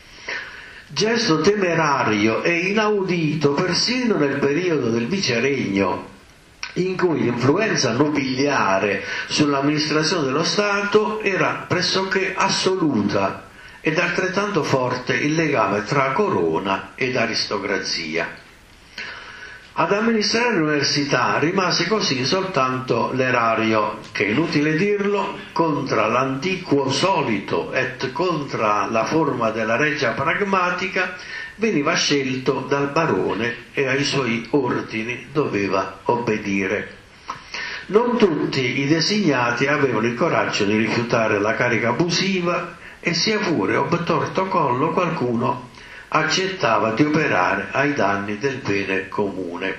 Gesto temerario e inaudito persino nel periodo del viceregno, in cui l'influenza nobiliare sull'amministrazione dello Stato era pressoché assoluta ed altrettanto forte il legame tra corona ed aristocrazia. Ad amministrare l'università rimase così soltanto l'erario, che, inutile dirlo, contra l'antiquo solito et contra la forma della regia pragmatica, veniva scelto dal barone e ai suoi ordini doveva obbedire. Non tutti i designati avevano il coraggio di rifiutare la carica abusiva e sia pure obtorto collo qualcuno accettava di operare ai danni del bene comune.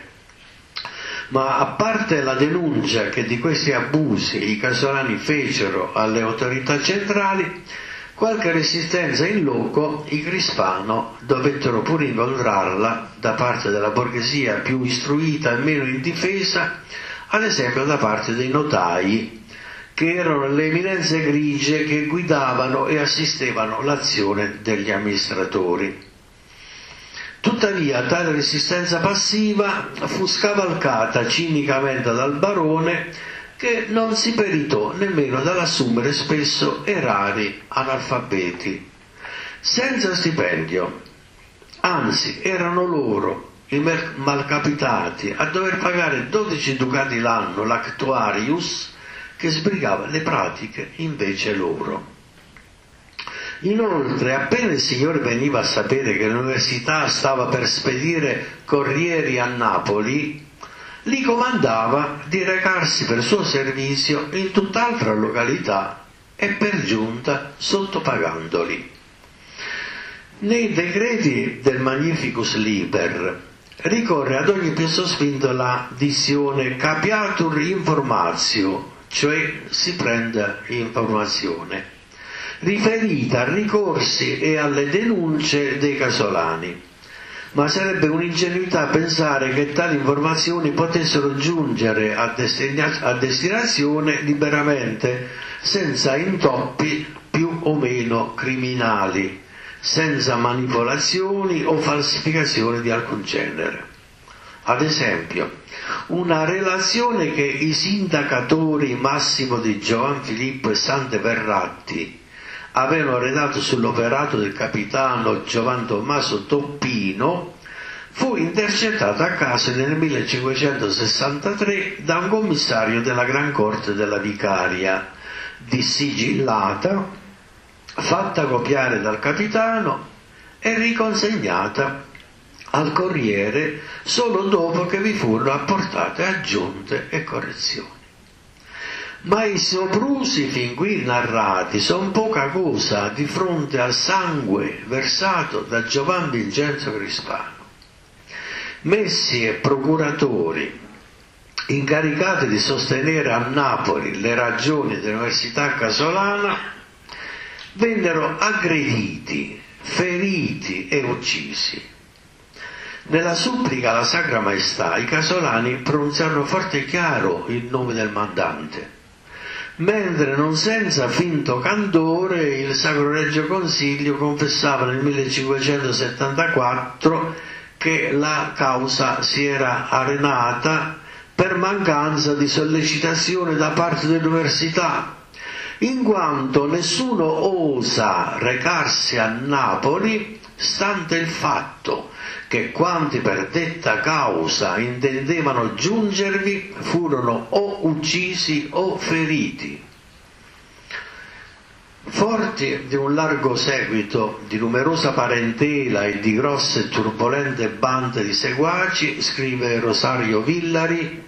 Ma a parte la denuncia che di questi abusi i casolani fecero alle autorità centrali, qualche resistenza in loco i Crispano dovettero pure incontrarla da parte della borghesia più istruita e meno indifesa, ad esempio da parte dei notai, che erano le eminenze grigie che guidavano e assistevano l'azione degli amministratori. Tuttavia tale resistenza passiva fu scavalcata cinicamente dal barone, che non si peritò nemmeno dall'assumere spesso erari analfabeti, senza stipendio. Anzi, erano loro, i malcapitati, a dover pagare dodici ducati l'anno l'actuarius che sbrigava le pratiche invece loro. Inoltre, appena il signore veniva a sapere che l'università stava per spedire corrieri a Napoli, li comandava di recarsi per suo servizio in tutt'altra località e per giunta sottopagandoli. Nei decreti del Magnificus Liber ricorre ad ogni più sospinto la dizione capiatur informatio, cioè si prenda informazione, riferita a ricorsi e alle denunce dei casolani. Ma sarebbe un'ingenuità pensare che tali informazioni potessero giungere a, destina- a destinazione liberamente, senza intoppi più o meno criminali, senza manipolazioni o falsificazioni di alcun genere. Ad esempio, una relazione che i sindacatori Massimo di Giovan Filippo e Sante Verratti avevano redatto sull'operato del capitano Giovan Tommaso Toppino fu intercettata a caso nel millecinquecentosessantatré da un commissario della Gran Corte della Vicaria, dissigillata, fatta copiare dal capitano e riconsegnata al Corriere solo dopo che vi furono apportate aggiunte e correzioni. Ma i soprusi fin qui narrati sono poca cosa di fronte al sangue versato da Giovan Vincenzo Crispano. Messi e procuratori incaricati di sostenere a Napoli le ragioni dell'Università Casolana vennero aggrediti, feriti e uccisi. Nella supplica alla Sacra Maestà i casolani pronunziarono forte e chiaro il nome del mandante, mentre non senza finto candore il Sacro Regio Consiglio confessava nel millecinquecentosettantaquattro che la causa si era arenata per mancanza di sollecitazione da parte dell'università, in quanto nessuno osa recarsi a Napoli, stante il fatto che quanti per detta causa intendevano giungervi furono o uccisi o feriti. Forti di un largo seguito, di numerosa parentela e di grosse e turbolente bande di seguaci, scrive Rosario Villari,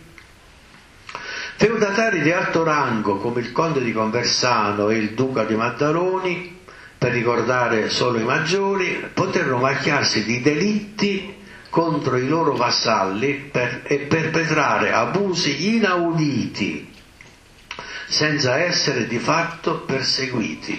feudatari di alto rango come il conte di Conversano e il duca di Maddaloni, per ricordare solo i maggiori, poterono macchiarsi di delitti contro i loro vassalli per, e perpetrare abusi inauditi senza essere di fatto perseguiti.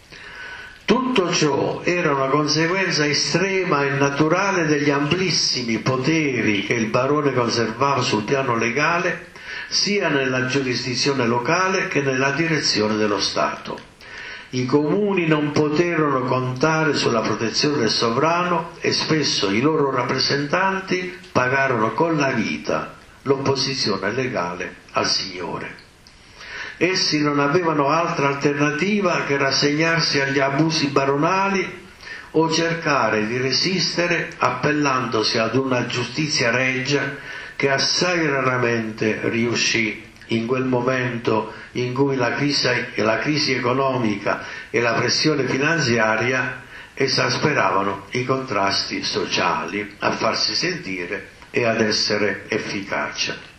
Tutto ciò era una conseguenza estrema e naturale degli amplissimi poteri che il barone conservava sul piano legale, sia nella giurisdizione locale che nella direzione dello Stato. I comuni non poterono contare sulla protezione del sovrano e spesso i loro rappresentanti pagarono con la vita l'opposizione legale al Signore. Essi non avevano altra alternativa che rassegnarsi agli abusi baronali o cercare di resistere appellandosi ad una giustizia reggia che assai raramente riuscì in quel momento in cui la crisi, la crisi economica e la pressione finanziaria esasperavano i contrasti sociali a farsi sentire e ad essere efficace.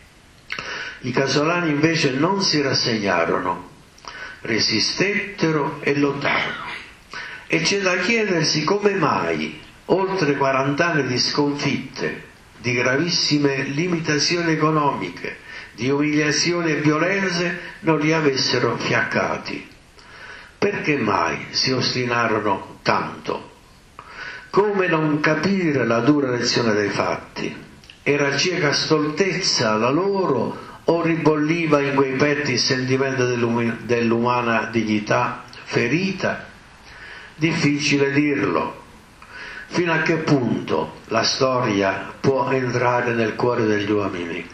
I casolani invece non si rassegnarono, resistettero e lottarono. E c'è da chiedersi come mai, oltre quarant'anni di sconfitte, di gravissime limitazioni economiche, di umiliazioni e violenze, non li avessero fiaccati. Perché mai si ostinarono tanto? Come non capire la dura lezione dei fatti? Era cieca stoltezza la loro o ribolliva in quei petti il sentimento dell'umana dignità ferita? Difficile dirlo. Fino a che punto la storia può entrare nel cuore degli uomini?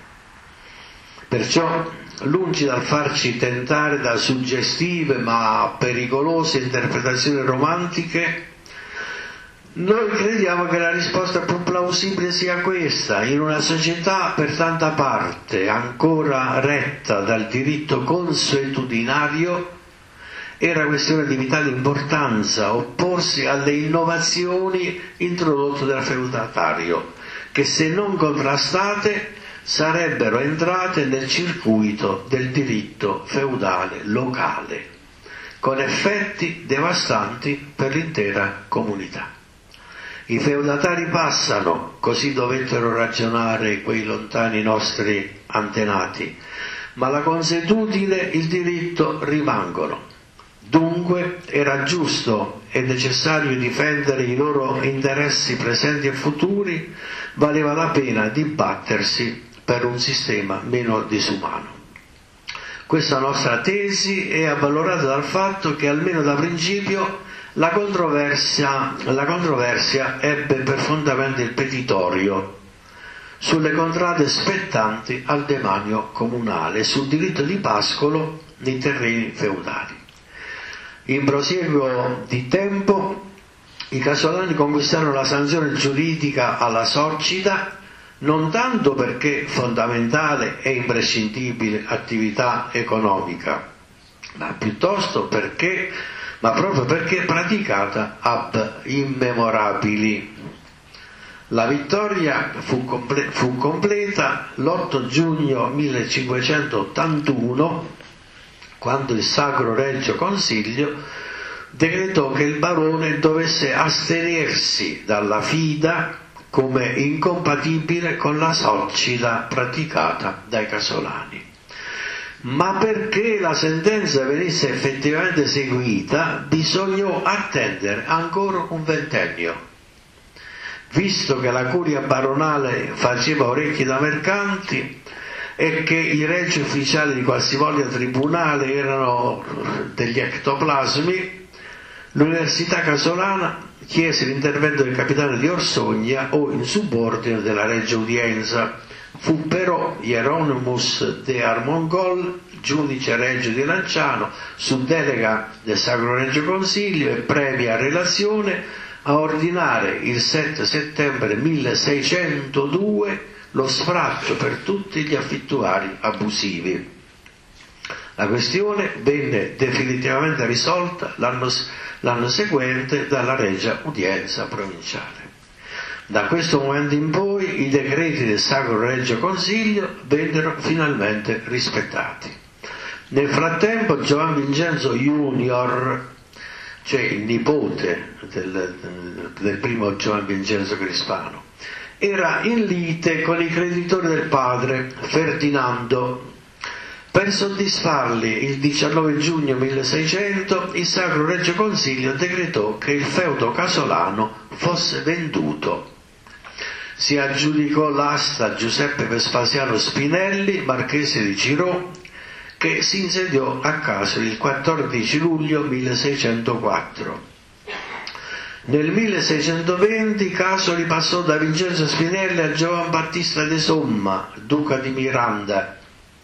Perciò, lungi dal farci tentare da suggestive ma pericolose interpretazioni romantiche, noi crediamo che la risposta più plausibile sia questa: in una società per tanta parte ancora retta dal diritto consuetudinario, era questione di vitale importanza opporsi alle innovazioni introdotte dal feudatario, che se non contrastate sarebbero entrate nel circuito del diritto feudale locale, con effetti devastanti per l'intera comunità. I feudatari passano, così dovettero ragionare quei lontani nostri antenati, ma la consuetudine e il diritto rimangono. Dunque era giusto e necessario difendere i loro interessi presenti e futuri, valeva la pena di battersi per un sistema meno disumano. Questa nostra tesi è avvalorata dal fatto che almeno da principio la controversia, la controversia ebbe per fondamento il petitorio sulle contrade spettanti al demanio comunale, sul diritto di pascolo nei terreni feudali. In prosieguo di tempo i casolani conquistarono la sanzione giuridica alla sorcita, non tanto perché fondamentale e imprescindibile attività economica, ma piuttosto perché, ma proprio perché praticata ab immemorabili. La vittoria fu, comple- fu completa l'otto giugno millecinquecentottantuno, quando il Sacro Regio Consiglio decretò che il barone dovesse astenersi dalla fida come incompatibile con la sorcita praticata dai casolani. Ma perché la sentenza venisse effettivamente eseguita bisognò attendere ancora un ventennio. Visto che la curia baronale faceva orecchi da mercanti e che i regi ufficiali di qualsivoglia tribunale erano degli ectoplasmi, l'Università Casolana chiese l'intervento del capitano di Orsogna o in subordine della Regia Udienza. Fu però Hieronymus de Armengol, giudice regio di Lanciano, su delega del Sacro Regio Consiglio e previa relazione, a ordinare il sette settembre milleseicentodue lo sfratto per tutti gli affittuari abusivi. La questione venne definitivamente risolta l'anno, l'anno seguente dalla Regia Udienza provinciale. Da questo momento in poi i decreti del Sacro Regio Consiglio vennero finalmente rispettati. Nel frattempo Giovan Vincenzo Junior, cioè il nipote del, del primo Giovan Vincenzo Crispano, era in lite con i creditori del padre Ferdinando. Per soddisfarli, il diciannove giugno milleseicento il Sacro Regio Consiglio decretò che il feudo casolano fosse venduto. Si aggiudicò l'asta Giuseppe Vespasiano Spinelli, marchese di Cirò, che si insediò a Casoli il quattordici luglio milleseicentoquattro. Nel milleseicentoventi Casoli passò da Vincenzo Spinelli a Giovan Battista de Somma, duca di Miranda,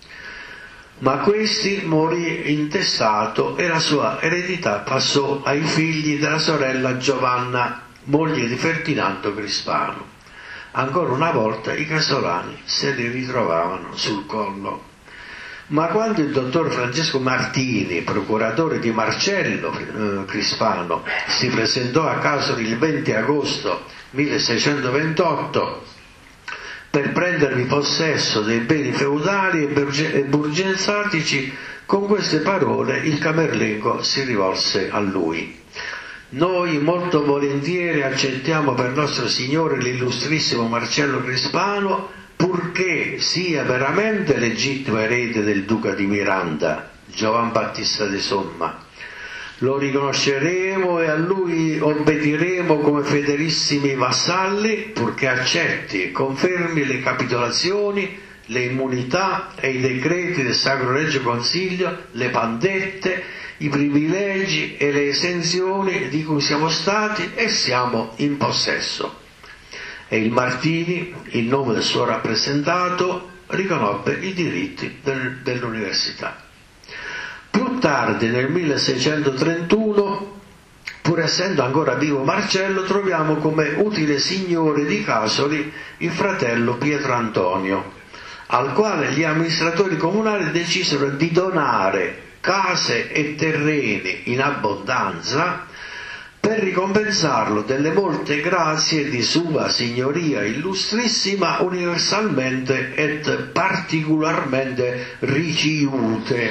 ma questi morì intestato e la sua eredità passò ai figli della sorella Giovanna, moglie di Ferdinando Crispano. Ancora una volta i casolani se li ritrovavano sul collo. Ma quando il dottor Francesco Martini, procuratore di Marcello eh, Crispano, si presentò a Casoli il venti agosto milleseicentoventotto per prendervi possesso dei beni feudali e burgensatici, con queste parole il camerlengo si rivolse a lui: noi molto volentieri accettiamo per nostro signore l'illustrissimo Marcello Crispano, purché sia veramente legittimo erede del duca di Miranda, Giovan Battista de Somma. Lo riconosceremo e a lui obbediremo come fedelissimi vassalli, purché accetti e confermi le capitolazioni, le immunità e i decreti del Sacro Regio Consiglio, le pandette, i privilegi e le esenzioni di cui siamo stati e siamo in possesso. E il Martini, in nome del suo rappresentato, riconobbe i diritti del, dell'università. Più tardi, nel milleseicentotrentuno, pur essendo ancora vivo Marcello, troviamo come utile signore di Casoli il fratello Pietro Antonio, al quale gli amministratori comunali decisero di donare case e terreni in abbondanza, per ricompensarlo delle molte grazie di sua signoria illustrissima, universalmente ed particolarmente ricevute.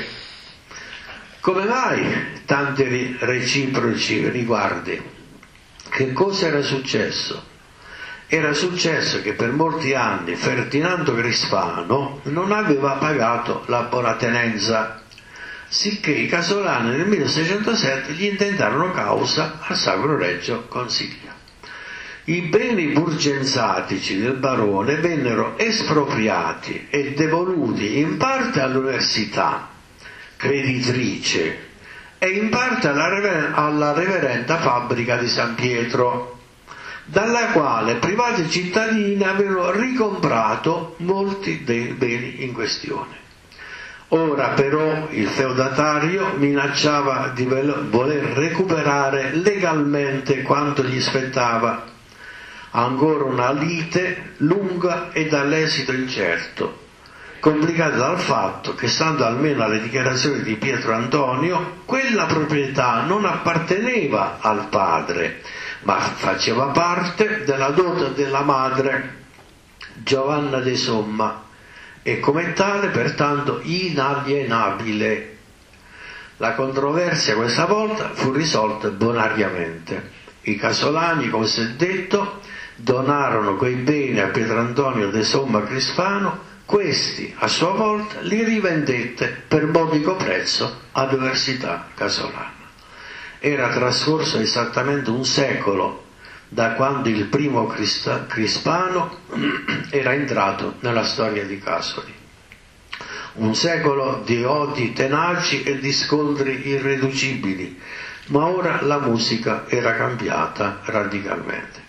Come mai tanti reciproci riguardi? Che cosa era successo? Era successo che per molti anni Ferdinando Crispano non aveva pagato la buona tenenza, sicché i casolani nel milleseicentosette gli intentarono causa al Sacro Regio Consiglio. I beni burgensatici del barone vennero espropriati e devoluti in parte all'università creditrice e in parte alla, rever- alla reverenda fabbrica di San Pietro, dalla quale privati cittadini avevano ricomprato molti dei beni in questione. Ora però il feudatario minacciava di voler recuperare legalmente quanto gli spettava. Ancora una lite lunga e dall'esito incerto, complicata dal fatto che, stando almeno alle dichiarazioni di Pietro Antonio, quella proprietà non apparteneva al padre, ma faceva parte della dote della madre Giovanna de Somma e come tale pertanto inalienabile. La controversia questa volta fu risolta bonariamente. I casolani, come si è detto, donarono quei beni a Pietro Antonio de Somma Crispano. Questi a sua volta li rivendette per modico prezzo all'Università Casolana. Era trascorso esattamente un secolo da quando il primo Crispano era entrato nella storia di Casoli. Un secolo di odi tenaci e di scontri irriducibili, ma ora la musica era cambiata radicalmente.